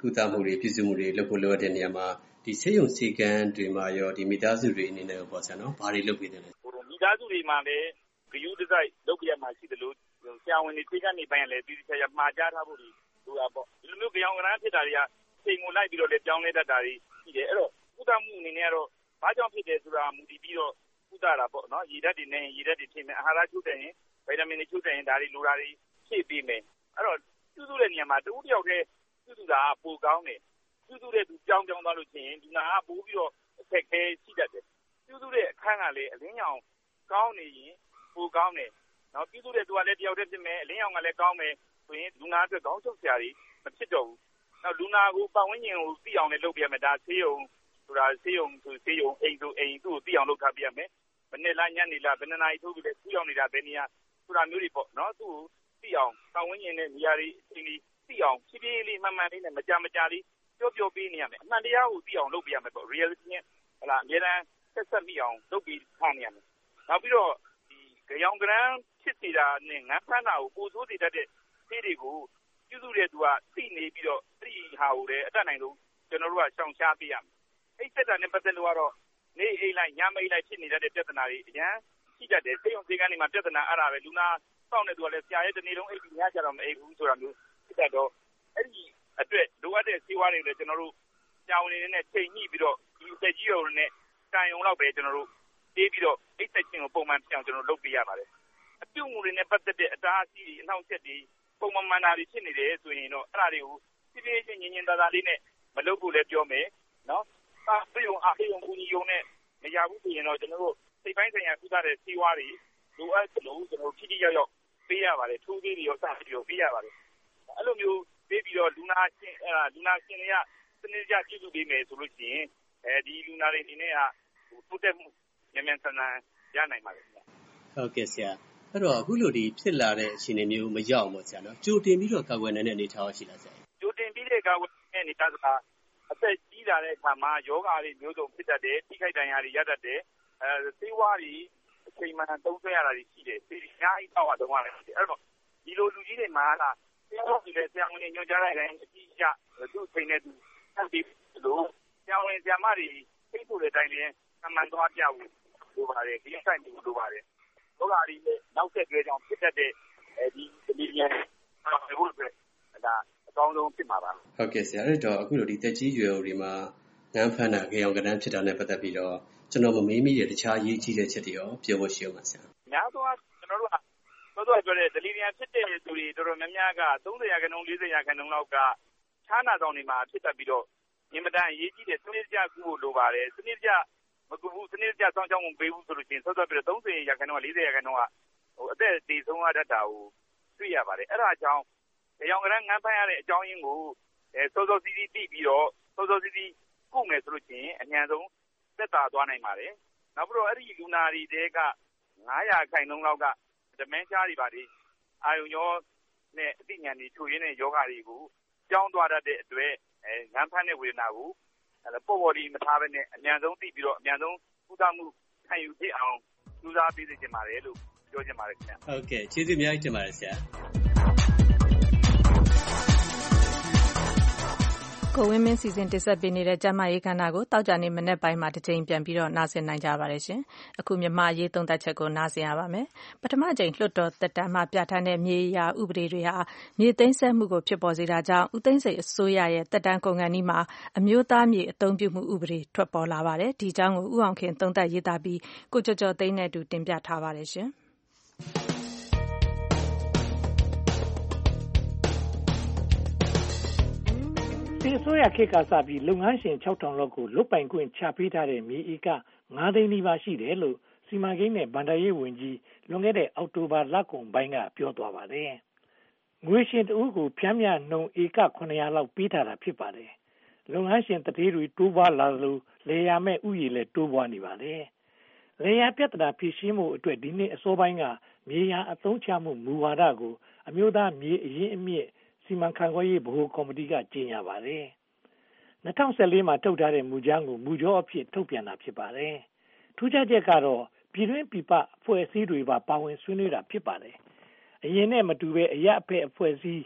ကုသမှုတွေပြုစုမှုတွေလုပ်ဖို့လိုအပ်တဲ့နေရာမှာဒီဆေးရုံဆေးကမ်းတွေမှာရောဒီမိသားစုတွေအနေနဲ့ပေါ့ဆရာနော်ဘာတွေလုပ်ပေးတယ်လဲမိသားစုတွေမှာလည်းဂရုတစိုက်လုပ်ပြရမှာရှိတယ်လို့ဆရာဝန်တွေဆေးကမ်းနေပိုင်းလည်းဒီဆရာမှာကြားထားဖို့လိုတာပေါ့ဒီလိုမျိုးကြောင်ကရမ်းဖြစ်တာတွေကချိန်ကိုလိုက်ပြီးတော့လည်းပြောင်းလဲတတ်တာတွေရှိတယ်အဲ့တော့ကုသမှုအနေနဲ့ကတော့ဘာကြောင့်ဖြစ်တယ်ဆိုတာမူတည်ပြီးတော့ကုသတာပေါ့နော်ရေဓာတ်တွေနဲ့ရေဓာတ်တွေဖြစ်မယ်အာဟာရချို့တဲ့ရင်ဗီတာမင်တွေချို့တဲ့ရင်ဒါတွေလိုတာတွေဖြည့်ပေးမယ်အဲ့တော့ပြုစုတဲ့နေရာမှာတဦးတယောက်တည်းပြုစုတာပိုကောင်းတယ်ပြုစုတဲ့သူကြောင်းကြောင်းသွားလို့ရှိရင်ဒီနာကပိုးပြီးတော့အခက်ခဲရှိတတ်တယ်ပြုစုတဲ့အခန်းကလည်းအလင်းရောင်ကောင်းနေရင်ပိုကောင်းတယ်နော်ပြုစုတဲ့သူကလည်းတယောက်တည်းဖြစ်မယ်အလင်းရောင်ကလည်းကောင်းမယ်ဆိုရင်လူနာအတွက်ကောင်းချုပ်စရာတွေမဖြစ်တော့ဘူးနောက်လူနာကိုပတ်ဝန်းကျင်ကိုသိအောင်လည်းလုပ်ပြရမယ်ဒါဆေးရုံဆိုတာဆေးရုံဆိုဆေးရုံအိမ်ဆိုအိမ်သူ့ကိုသိအောင်လုပ်ထားပြရမယ်မနေ့လားညနေလားဘယ်နှစ်နာရီထိုးပြီးလဲသူ့ရောက်နေတာဘယ်နေရာဆိုတာမျိုးတွေပေါ့နော်သူ့ကိုသိအောင်ပတ်ဝန်းကျင်နဲ့နေရာတွေအချိန်ကြီးသိအောင်ဖြည်းဖြည်းလေးမှန်မှန်လေးနဲ့မကြမကြာလေးပြောပြောပေးနေရမယ်အမှန်တရားကိုသိအောင်လုပ်ပြရမယ်ပေါ့ reality နဲ့ဟလာအများအားဆက်ဆက်မိအောင်လုပ်ပြီးထားနေရမယ်နောက်ပြီးတော့ဒီကြောင်ကရမ်းဖြစ်နေတာနဲ့ငန်းဖမ်းတာကိုပိုဆိုးစေတတ်တဲ့ဆေးတွေကိုပြုစုတဲ့သူကသိနေပြီးတော့အဲ့ဒီဟာကိုလည်းအတတ်နိုင်ဆုံးကျွန်တော်တို့ကရှောင်ရှားပေးရမယ်အဲ့စက်တာနဲ့ပတ်သက်လို့ကတော့နေအိမ်လိုက်ညမအိမ်လိုက်ဖြစ်နေတတ်တဲ့ပြဿနာတွေအများရှိတတ်တယ်ဆေးရုံဆေးကန်းတွေမှာပြဿနာအဲ့ဒါပဲလူနာစောင့်နေသူကလည်းဆရာရဲ့တနေ့လုံးအိပ်ပြီးညကြတော့မအိပ်ဘူးဆိုတာမျိုးဖြစ်တတ်တော့အဲ့ဒီအတွက်လိုအပ်တဲ့ဆေးဝါးတွေလည်းကျွန်တော်တို့ကြောင်နေနဲ့ချိန်ညှိပြီးတော့ဒီသက်ကြီးရုံနဲ့တိုင်ုံလောက်ပဲကျွန်တော်တို့ပေးပြီးတော့အိတ်သက်ချင်းကိုပုံမှန်ပြောင်းကျွန်တော်လုပ်ပေးရပါတယ်အပြုတ်မှုတွေနဲ့ပတ်သက်တဲ့အတားအဆီးတွေအနှောင့်အယှက်တွေပုံမှန်မှန်တာတွေဖြစ်နေတယ်ဆိုရင်တော့အဲ့ဒါတွေကိုဖြည်းဖြည်းချင်းညင်ညင်သာသာလေးနဲ့မလုပ်ဘူးလည်းပြောမယ်နော်အားပြုံအားပြုံကူညီုံနဲ့မရဘူးဆိုရင်တော့ကျွန်တော်တို့စိတ်ပိုင်းဆိုင်ရာကုသတဲ့ဆေးဝါးတွေလိုအပ်လို့ကျွန်တော်ဖြည်းဖြည်းရောက်ရောက်ပေးရပါတယ်ထိုးသေးတွေရောစပြီးတော့ပေးရပါတယ်အဲ့လိုမျိုးပေးပြီးတော့လူနာချင်းအဲ့ဒါလူနာချင်းတွေကစနစ်ကြပြုစုပေးမယ်ဆိုလို့ရှိရင်အဲဒီလူနာတွေအနေနဲ့ဟာပို့တက်မှုမြန်မြန်ဆန်ဆန်ရနိုင်ပါတယ်ခင်ဗျဟုတ်ကဲ့ဆရာအဲ့တော့အခုလိုဒီဖြစ်လာတဲ့အခြေအနေမျိုးမရောက်ဘူးဆရာနော်ကြိုတင်ပြီးတော့ကာကွယ်နိုင်တဲ့အနေအထားရှိလားဆရာကြိုတင်ပြီးတဲ့ကာကွယ်တဲ့အနေအထားကအသက်ကြီးလာတဲ့အခါမှာယောဂါတွေမျိုးစုံဖြစ်တတ်တယ်ထိခိုက်ဒဏ်ရာတွေရတတ်တယ်အဲဆေးဝါးတွေအချိန်မှန်သုံးဆွဲရတာတွေရှိတယ်ဆေးအများကြီးတောက်ရတော့ရတယ်အဲ့တော့ဒီလိုလူကြီးတွေမှာလားဆေးဝါးတွေလည်းဆရာဝန်တွေညွှန်ကြားလိုက်တိုင်းအကြီးအကျသူ့အချိန်နဲ့သူထပ်ပြီးလို့ဆရာဝန်ဆရာမတွေသိဖို့တဲ့အတိုင်းလည်းအမှန်သွားပြဖို့လိုပါတယ်ဒီအတိုင်းလိုပါတယ်ယောဂါတွေလည်းနောက်ဆက်တွဲကြောင့်ဖြစ်တတ်တဲ့အဲဒီဒီမြန်ဒီဘုရားဒါအကောင်းဆုံးဖြစ်မှာပါဟုတ်ကဲ့ဆရာအဲ့တော့အခုလိုဒီတက်ကြီးရွယ်တွေမှာငန်းဖမ်းတာကြောင်ကရမ်းဖြစ်တာနဲ့ပတ်သက်ပြီးတော့ကျွန်တော်မမေးမိတဲ့တခြားအရေးကြီးတဲ့ချက်တွေရောပြောဖို့ရှိအောင်ပါဆရာအများဆုံးကျွန်တော်တို့ကသောသောပြောတဲ့ဒလီရီယန်ဖြစ်တဲ့သူတွေတော်တော်များများကသုံးဆယ်ရာခိုင်နှုန်းလေးဆယ်ရာခိုင်နှုန်းလောက်ကခြားနာဆောင်တွေမှာဖြစ်တတ်ပြီးတော့ညင်မတန်အရေးကြီးတဲ့စနစ်တကျကုဖို့လိုပါတယ်စနစ်တကျမကူဘူးစနစ်တကျစောင့်ရှောက်မှုပေးဘူးဆိုလို့ရှိရင်သောသောပြောတဲ့သုံးဆယ်ရာခိုင်နှုန်းကလေးဆယ်ရာခိုင်နှုန်းကဟိုအသက်တည်ဆုံးရတတ်တာကိုတွေ့ရပါတယ်အဲ့ဒါကြောင့်ကြောင်ကရမ်းငန်းဖမ်းရတဲ့အကြောင်းရင်းကိုအဲစောစောစီးစီးသိပြီးတော့စောစောစီးစီးကုမယ်ဆိုလို့ရှိရင်အញ្ញံဆုံးသက်သာသွားနိုင်ပါတယ်နောက်ပြီးတော့အဲ့ဒီလူနာတွေတဲကငါးရာခိုင်နှုန်းလောက်ကဒမင်းချားတွေပါလေအာယုံရောနဲ့အသိဉာဏ်တွေချို့ရင်းတဲ့ယောဂါတွေကိုကြောင်းသွားတတ်တဲ့အတွက်အဲငန်းဖမ်းတဲ့ဝေဒနာကိုအဲ့ပေါ်ပေါ်ဒီမထားဘဲနဲ့အញ្ញံဆုံးသိပြီးတော့အញ្ញံဆုံးကုသမှုခံယူဖြစ်အောင်ကြိုးစားပေးစေချင်ပါတယ်လို့ပြောချင်ပါတယ်ခင်ဗျဟုတ်ကဲ့ကျေးဇူးအများကြီးတင်ပါတယ်ဆရာကိုဝင်းမင်းစီစဉ်တင်ဆက်ပေးနေတဲ့ကျမရေးခန္ဓာကိုတောက်ကြနေမနေ့ပိုင်းမှာတစ်ချိန်ပြန်ပြီးတော့နားဆင်နိုင်ကြပါတယ်ရှင်။အခုမြန်မာရေးသုံးသက်ချက်ကိုနားဆင်ရပါမယ်။ပထမချိန်လွှတ်တော်သက်တမ်းမှာပြဋ္ဌာန်းတဲ့မြေယာဥပဒေတွေဟာမြေသိမ်းဆည်းမှုကိုဖြစ်ပေါ်စေတာကြောင့်ဦးသိန်းစိန်အစိုးရရဲ့သက်တမ်းကုန်ကန်ဒီမှာအမျိုးသားမြေအသုံးပြုမှုဥပဒေထွက်ပေါ်လာပါတယ်။ဒီအကြောင်းကိုဦးအောင်ခင်သုံးသက်ရေးသားပြီးကိုကျော်ကျော်သိန်းနဲ့အတူတင်ပြထားပါတယ်ရှင်။ဒီအစိုးရခေတ်ကစပြီးလုပ်ငန်းရှင်ခြောက်ထောင်လောက်ကိုလွတ်ပိုင်ခွင့်ချပေးထားတဲ့မြေဧကငါးသိန်းနီးပါးရှိတယ်လို့စီမံကိန်းနဲ့ဘဏ္ဍာရေးဝန်ကြီးလွန်ခဲ့တဲ့အောက်တိုဘာလကုန်ပိုင်းကပြောသွားပါတယ်။ငွေရှင်တဦးကိုဖြန်းမြနှုံဧကခုနှစ်ရာလောက်ပေးထားတာဖြစ်ပါတယ်။လုပ်ငန်းရှင်တတိတွေတိုးပွားလာလို့လေယာမဲ့ဥယျာဉ်လည်းတိုးပွားနေပါတယ်။လေယာပြဿနာဖြေရှင်းမှုအတွက်ဒီနှစ်အစောပိုင်းကမြေယာအသုံးချမှုမူဝါဒကိုအမျိုးသားမြေအရင်းအမြစ်စီမံခန့်ခွဲရေးဗဟိုကော်မတီကကြေညာပါတယ်။၂၀၁၄မှာထုတ်ထားတဲ့မူကြမ်းကိုမူကြောအဖြစ်ထုတ်ပြန်တာဖြစ်ပါတယ်။ထူးခြားချက်ကတော့ပြည်တွင်းပြည်ပအဖွဲ့အစည်းတွေပါပါဝင်ဆွေးနွေးတာဖြစ်ပါတယ်။အရင်နဲ့မတူဘဲအရက်အဖက်အဖွဲ့အစည်း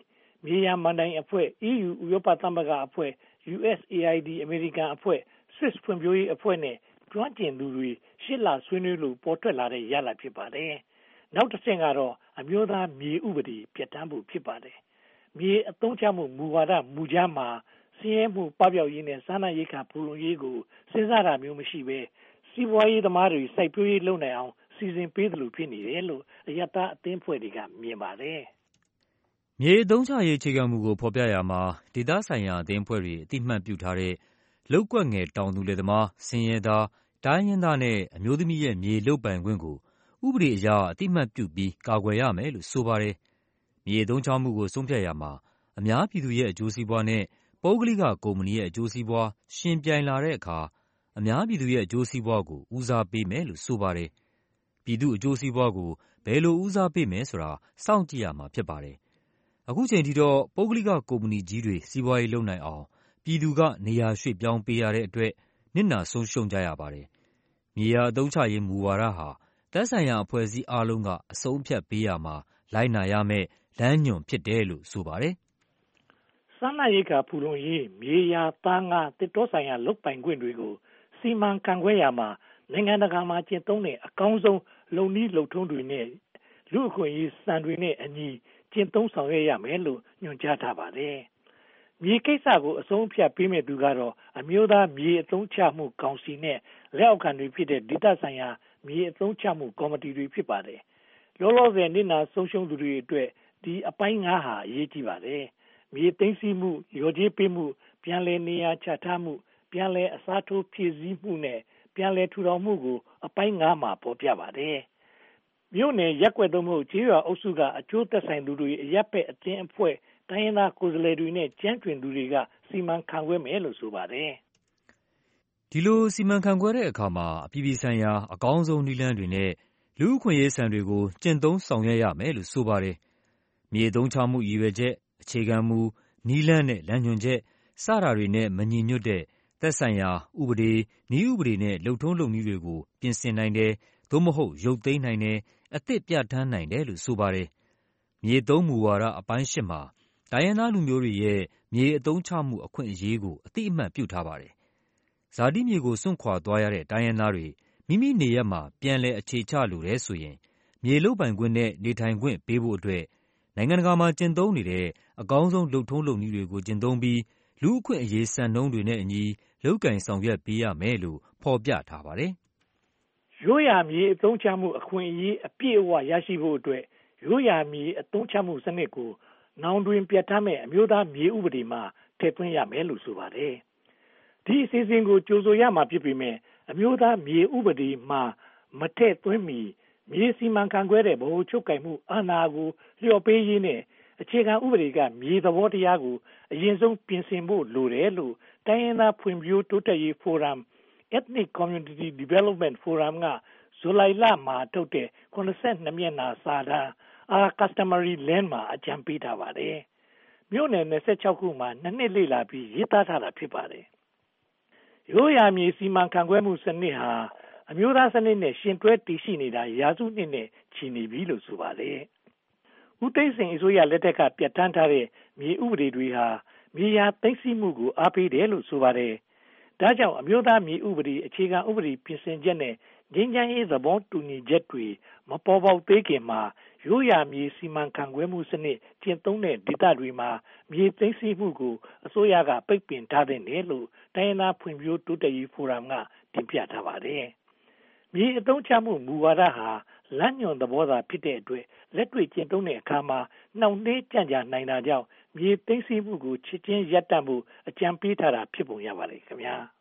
မြေယာမဏ္ဍိုင်အဖွဲ့ E U ဥရောပသမဂ္ဂအဖွဲ့ U S A I D အမေရိကန်အဖွဲ့ Swiss ဖွံ့ဖြိုးရေးအဖွဲ့နဲ့ကျွမ်းကျင်သူတွေရှစ်လဆွေးနွေးလို့ပေါ်ထွက်လာတဲ့ရလဒ်ဖြစ်ပါတယ်။နောက်တစ်ဆင့်ကတော့အမျိုးသားမြေဥပဒေပြဋ္ဌာန်းဖို့ဖြစ်ပါတယ်။မြေအသုံးချမှုမူဝါဒမူကြမ်းမှာဆင်းရဲမှုပပျောက်ရေးနဲ့စားနပ်ရိက္ခာဖူလုံရေးကိုစဉ်းစားတာမျိုးမရှိဘဲစီးပွားရေးသမားတွေစိုက်ပျိုးရေးလုပ်နိုင်အောင်စီစဉ်ပေးသလိုဖြစ်နေတယ်လို့အယက်သားအသင်းဖွဲ့တွေကမြင်ပါတယ်။မြေအသုံးချရေးအခြေခံမူကိုဖော်ပြရာမှာဒေသဆိုင်ရာအသင်းဖွဲ့တွေအတိအမှတ်ပြုထားတဲ့လုပ်ကွက်ငယ်တောင်သူလယ်သမားဆင်းရဲသားတိုင်းရင်းသားနဲ့အမျိုးသမီးရဲ့မြေလုပ်ပိုင်ခွင့်ကိုဥပဒေအရအတိအမှတ်ပြုပြီးကာကွယ်ရမယ်လို့ဆိုပါတယ်။မြေအသုံးချမှုကိုဆုံးဖြတ်ရာမှာအများပြည်သူရဲ့အကျိုးစီးပွားနဲ့ပုဂ္ဂလိကကုမ္ပဏီရဲ့အကျိုးစီးပွားရှင်ပြိုင်လာတဲ့အခါအများပြည်သူရဲ့အကျိုးစီးပွားကိုဦးစားပေးမယ်လို့ဆိုပါတယ်။ပြည်သူအကျိုးစီးပွားကိုဘယ်လိုဦးစားပေးမယ်ဆိုတာစောင့်ကြည့်ရမှာဖြစ်ပါတယ်။အခုချိန်ထိတော့ပုဂ္ဂလိကကုမ္ပဏီကြီးတွေစီးပွားရေးလုပ်နိုင်အောင်ပြည်သူကနေရာရွှေ့ပြောင်းပေးရတဲ့အတွက်နစ်နာဆုံးရှုံးကြရပါတယ်။မြေယာအသုံးချရေးမူဝါဒဟာသက်ဆိုင်ရာအဖွဲ့အစည်းအားလုံးကအဆုံးဖြတ်ပေးရမှာလိုက်နာရမယ့်လမ်းညွှန်ဖြစ်တယ်လို့ဆိုပါတယ်။စားနပ်ရိက္ခာဖူလုံရေးမြေယာသားငါတစ်တောဆိုင်ရာလုပ်ပိုင်ခွင့်တွေကိုစီမံခန့်ခွဲရမှာနိုင်ငံတကာမှာကျင့်သုံးတဲ့အကောင်းဆုံးလုံနည်းလုံထုံးတွေနဲ့လူ့အခွင့်အရေးစံတွေနဲ့အညီကျင့်သုံးဆောင်ရွက်ရမယ်လို့ညွှန်ကြားထားပါတယ်။မြေကိစ္စကိုအဆုံးဖြတ်ပေးမဲ့သူကတော့အမျိုးသားမြေအသုံးချမှုကောင်စီနဲ့လက်အောက်ခံတွေဖြစ်တဲ့ဒေသဆိုင်ရာမြေအသုံးချမှုကော်မတီတွေဖြစ်ပါတယ်။လောလောဆယ်နစ်နာဆုံးရှုံးသူတွေအတွက်ဒီအပိုင်းငါးဟာအရေးကြီးပါတယ်။မြေသိမ်းဆည်းမှုရော်ကြေးပေးမှုပြန်လည်နေရာချထားမှုပြန်လည်အစားထိုးဖြည့်ဆည်းမှုနဲ့ပြန်လည်ထူထောင်မှုကိုအပိုင်းငါးမှာပေါ်ပြပါတယ်။မြို့နယ်ရက်ွက်သို့မဟုတ်ကျေးရွာအုပ်စုကအကျိုးသက်ဆိုင်သူတွေအရက်ပဲ့အတင်းအဖွဲ့တိုင်းရင်းသားကိုယ်စားလှယ်တွေနဲ့ကြမ်းတွင်သူတွေကစီမံခန့်ခွဲမယ်လို့ဆိုပါတယ်။ဒီလိုစီမံခန့်ခွဲတဲ့အခါမှာအပြည်ပြည်ဆိုင်ရာအကောင်းဆုံးနည်းလမ်းတွေနဲ့လူ့အခွင့်အရေးစံတွေကိုကျင့်သုံးဆောင်ရွက်ရမယ်လို့ဆိုပါတယ်။မြေသုံးချမှုရည်ရွယ်ချက်အခြေခံမူနည်းလမ်းနဲ့လမ်းညွှန်ချက်စတာတွေနဲ့မညီညွတ်တဲ့သက်ဆိုင်ရာဥပဒေနည်းဥပဒေနဲ့လုပ်ထုံးလုပ်နည်းတွေကိုပြင်ဆင်နိုင်တယ်သို့မဟုတ်ရုပ်သိမ်းနိုင်တယ်အသစ်ပြဋ္ဌာန်းနိုင်တယ်လို့ဆိုပါတယ်။မြေသုံးမူဝါဒအပိုင်းရှစ်မှာတိုင်းရင်းသားလူမျိုးတွေရဲ့မြေအသုံးချမှုအခွင့်အရေးကိုအတိအမှတ်ပြုထားပါတယ်။ဇာတိမြေကိုစွန့်ခွာသွားရတဲ့တိုင်းရင်းသားတွေမိမိနေရပ်မှာပြန်လည်အခြေချလိုတယ်ဆိုရင်မြေလုပ်ပိုင်ခွင့်နဲ့နေထိုင်ခွင့်ပေးဖို့အတွက်နိုင်ငံတကာမှာကျင့်သုံးနေတဲ့အကောင်းဆုံးလုပ်ထုံးလုပ်နည်းတွေကိုကျင့်သုံးပြီးလူ့အခွင့်အရေးစံနှုန်းတွေနဲ့အညီလုပ်ကိုင်ဆောင်ရွက်ပေးရမယ်လို့ဖော်ပြထားပါတယ်။ရိုးရာမြေအသုံးချမှုအခွင့်အရေးအပြည့်အဝရရှိဖို့အတွက်ရိုးရာမြေအသုံးချမှုစနစ်ကိုနောင်တွင်ပြဋ္ဌာန်းမဲ့အမျိုးသားမြေဥပဒေမှာထည့်သွင်းရမယ်လို့ဆိုပါတယ်။ဒီအစီအစဉ်ကိုကြိုဆိုရမှာဖြစ်ပေမဲ့အမျိုးသားမြေဥပဒေမှာမထည့်သွင်းမီမြေစီမံခန့်ခွဲတဲ့ဗဟိုချုပ်ကိုင်မှုအာဏာကိုလျှော့ပေးရေးနဲ့အခြေခံဥပဒေကမြေသဘောတရားကိုအရင်ဆုံးပြင်ဆင်ဖို့လိုတယ်လို့တိုင်းရင်းသားဖွံ့ဖြိုးတိုးတက်ရေးဖိုရမ် Ethnic Community Development Forum ကဇူလိုင်လမှာထုတ်တဲ့ခုနစ်ဆယ့်နှစ်မျက်နှာစာတမ်း Our Customary Land မှာအကြံပေးထားပါတယ်။မြို့နယ်၂၆ခုမှာနှစ်နှစ်လေ့လာပြီးရေးသားထားတာဖြစ်ပါတယ်။ရိုးရာမြေစီမံခန့်ခွဲမှုစနစ်ဟာအမျိုးသားစနစ်နဲ့ရှင်တွဲတည်ရှိနေတာရာစုနှစ်နဲ့ချီနေပြီလို့ဆိုပါတယ်။ဦးသိန်းစိန်အစိုးရလက်ထက်ကပြဋ္ဌာန်းထားတဲ့မြေဥပဒေတွေဟာမြေယာသိမ်းဆည်းမှုကိုအားပေးတယ်လို့ဆိုပါတယ်။ဒါကြောင့်အမျိုးသားမြေဥပဒေအခြေခံဥပဒေပြင်ဆင်ချက်နဲ့ငြိမ်းချမ်းရေးသဘောတူညီချက်တွေမပေါ်ပေါက်သေးခင်မှာရိုးရာမြေစီမံခန့်ခွဲမှုစနစ်ကျင့်သုံးတဲ့ဒေသတွေမှာမြေသိမ်းဆည်းမှုကိုအစိုးရကပိတ်ပင်ထားတဲ့နယ်လို့တိုင်းရင်းသားဖွံ့ဖြိုးတိုးတက်ရေးဖိုရမ်ကတင်ပြထားပါတယ်။မြေအသုံးချမှုမူဝါဒဟာလမ်းညွှန်သဘောသာဖြစ်တဲ့အတွက်လက်တွေ့ကျင့်သုံးတဲ့အခါမှာနှောင့်နှေးကြန့်ကြာနိုင်တာကြောင့်မြေသိမ်းဆည်းမှုကိုချက်ချင်းရပ်တန့်ဖို့အကြံပေးထားတာဖြစ်ပုံရပါတယ်ခင်ဗျာ။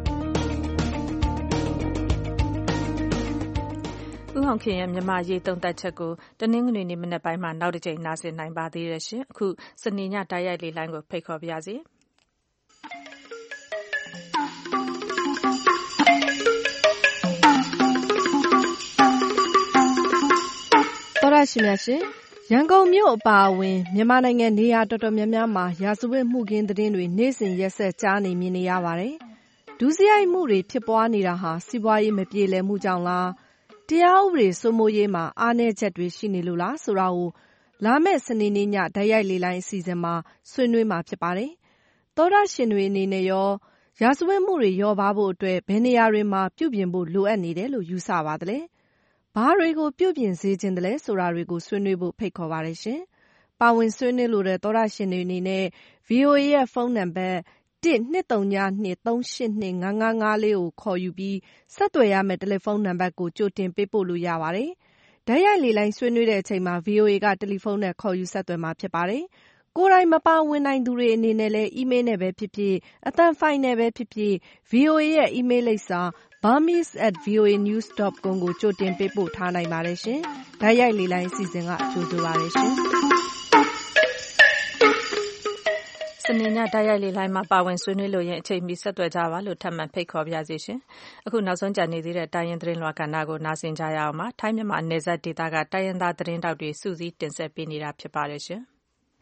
ဦးအောင်ခင်ရဲ့မြန်မာရေးသုံးသပ်ချက်ကိုတနင်္ဂနွေနေ့မနက်ပိုင်းမှာနောက်တစ်ကြိမ်နားဆင်နိုင်ပါသေးတယ်ရှင်။အခုစနေညတိုက်ရိုက်လေလိုင်းကိုဖိတ်ခေါ်ပါရစေ။သောရရှိမြရှင်ရန်ကုန်မြို့အပါအဝင်မြန်မာနိုင်ငံနေရာတော်တော်များများမှာရာဇဝတ်မှုခင်းသတင်းတွေနေ့စဉ်ရက်ဆက်ကြားနေမြင်နေရပါတယ်။ဒုစရိုက်မှုတွေဖြစ်ပွားနေတာဟာစီးပွားရေးမပြေလည်မှုကြောင့်လားတရားဥပဒေစိုးမိုးရေးမှာအားနည်းချက်တွေရှိနေလို့လားဆိုတာကိုလာမယ့်စနေနေ့ညတိုက်ရိုက်လေလိုင်းအစီအစဉ်မှာဆွေးနွေးမှာဖြစ်ပါတယ်။သောတရှင်တွေအနေနဲ့ရောရာဇဝတ်မှုတွေလျော့ပါးဖို့အတွက်ဘယ်နေရာတွေမှာပြုပြင်ဖို့လိုအပ်နေတယ်လို့ယူဆပါသလဲ။ဘာတွေကိုပြုပြင်စေချင်တယ်လဲဆိုတာတွေကိုဆွေးနွေးဖို့ဖိတ်ခေါ်ပါတယ်ရှင်။ပါဝင်ဆွေးနွေးလိုတဲ့သောတရှင်တွေအနေနဲ့ ဗွီအိုအေ ရဲ့ဖုန်းနံပါတ်တစ်နှစ်သုံးနှစ်သုံးရှစ်နှစ်ငါးငါးငါးလေးကိုခေါ်ယူပြီးဆက်သွယ်ရမယ့်တယ်လီဖုန်းနံပါတ်ကိုကြိုတင်ပေးပို့လို့ရပါတယ်။တိုက်ရိုက်လေလိုင်းဆွေးနွေးတဲ့အချိန်မှာ ဗွီအိုအေကတယ်လီဖုန်းနဲ့ခေါ်ယူဆက်သွယ်မှာဖြစ်ပါတယ်။ကိုယ်တိုင်မပါဝင်နိုင်သူတွေအနေနဲ့လည်းအီးမေးလ်နဲ့ပဲဖြစ်ဖြစ်အသံဖိုင်နဲ့ပဲဖြစ်ဖြစ် ဗွီအိုအေ ရဲ့အီးမေးလ်လိပ်စာ burmese at voanews dot com ကိုကြိုတင်ပေးပို့ထားနိုင်ပါတယ်ရှင်။တိုက်ရိုက်လေလိုင်းအစီအစဉ်ကကြိုဆိုပါတယ်ရှင်။စနေညတိုက်ရိုက်လေလိုင်းမှာပါဝင်ဆွေးနွေးလို့ရင်အချိန်မီဆက်သွယ်ကြပါလို့ထပ်မံဖိတ်ခေါ်ပါရစေရှင်။အခုနောက်ဆုံးကြံနေသေးတဲ့တိုင်းရင်းသတင်းလွှာကဏ္ဍကိုနားဆင်ကြရအောင်ပါ။ထိုင်းမြန်မာနယ်စပ်ဒေသကတိုင်းရင်းသားသတင်းတောက်တွေစုစည်းတင်ဆက်ပေးနေတာဖြစ်ပါတယ်ရှင်။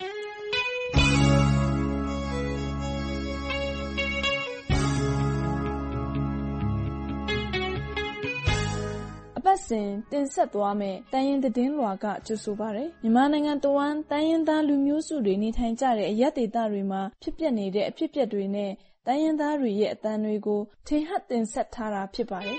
အပတ်စဉ်တင်ဆက်သွားမယ့်တိုင်းရင်းသတင်းလွှာကကြိုဆိုပါရယ်မြန်မာနိုင်ငံတဝန်းတိုင်းရင်းသားလူမျိုးစုတွေနေထိုင်ကြတဲ့အရပ်ဒေသတွေမှာဖြစ်ပျက်နေတဲ့အဖြစ်အပျက်တွေနဲ့တိုင်းရင်းသားတွေရဲ့အသံတွေကိုထင်ဟပ်တင်ဆက်ထားတာဖြစ်ပါတယ်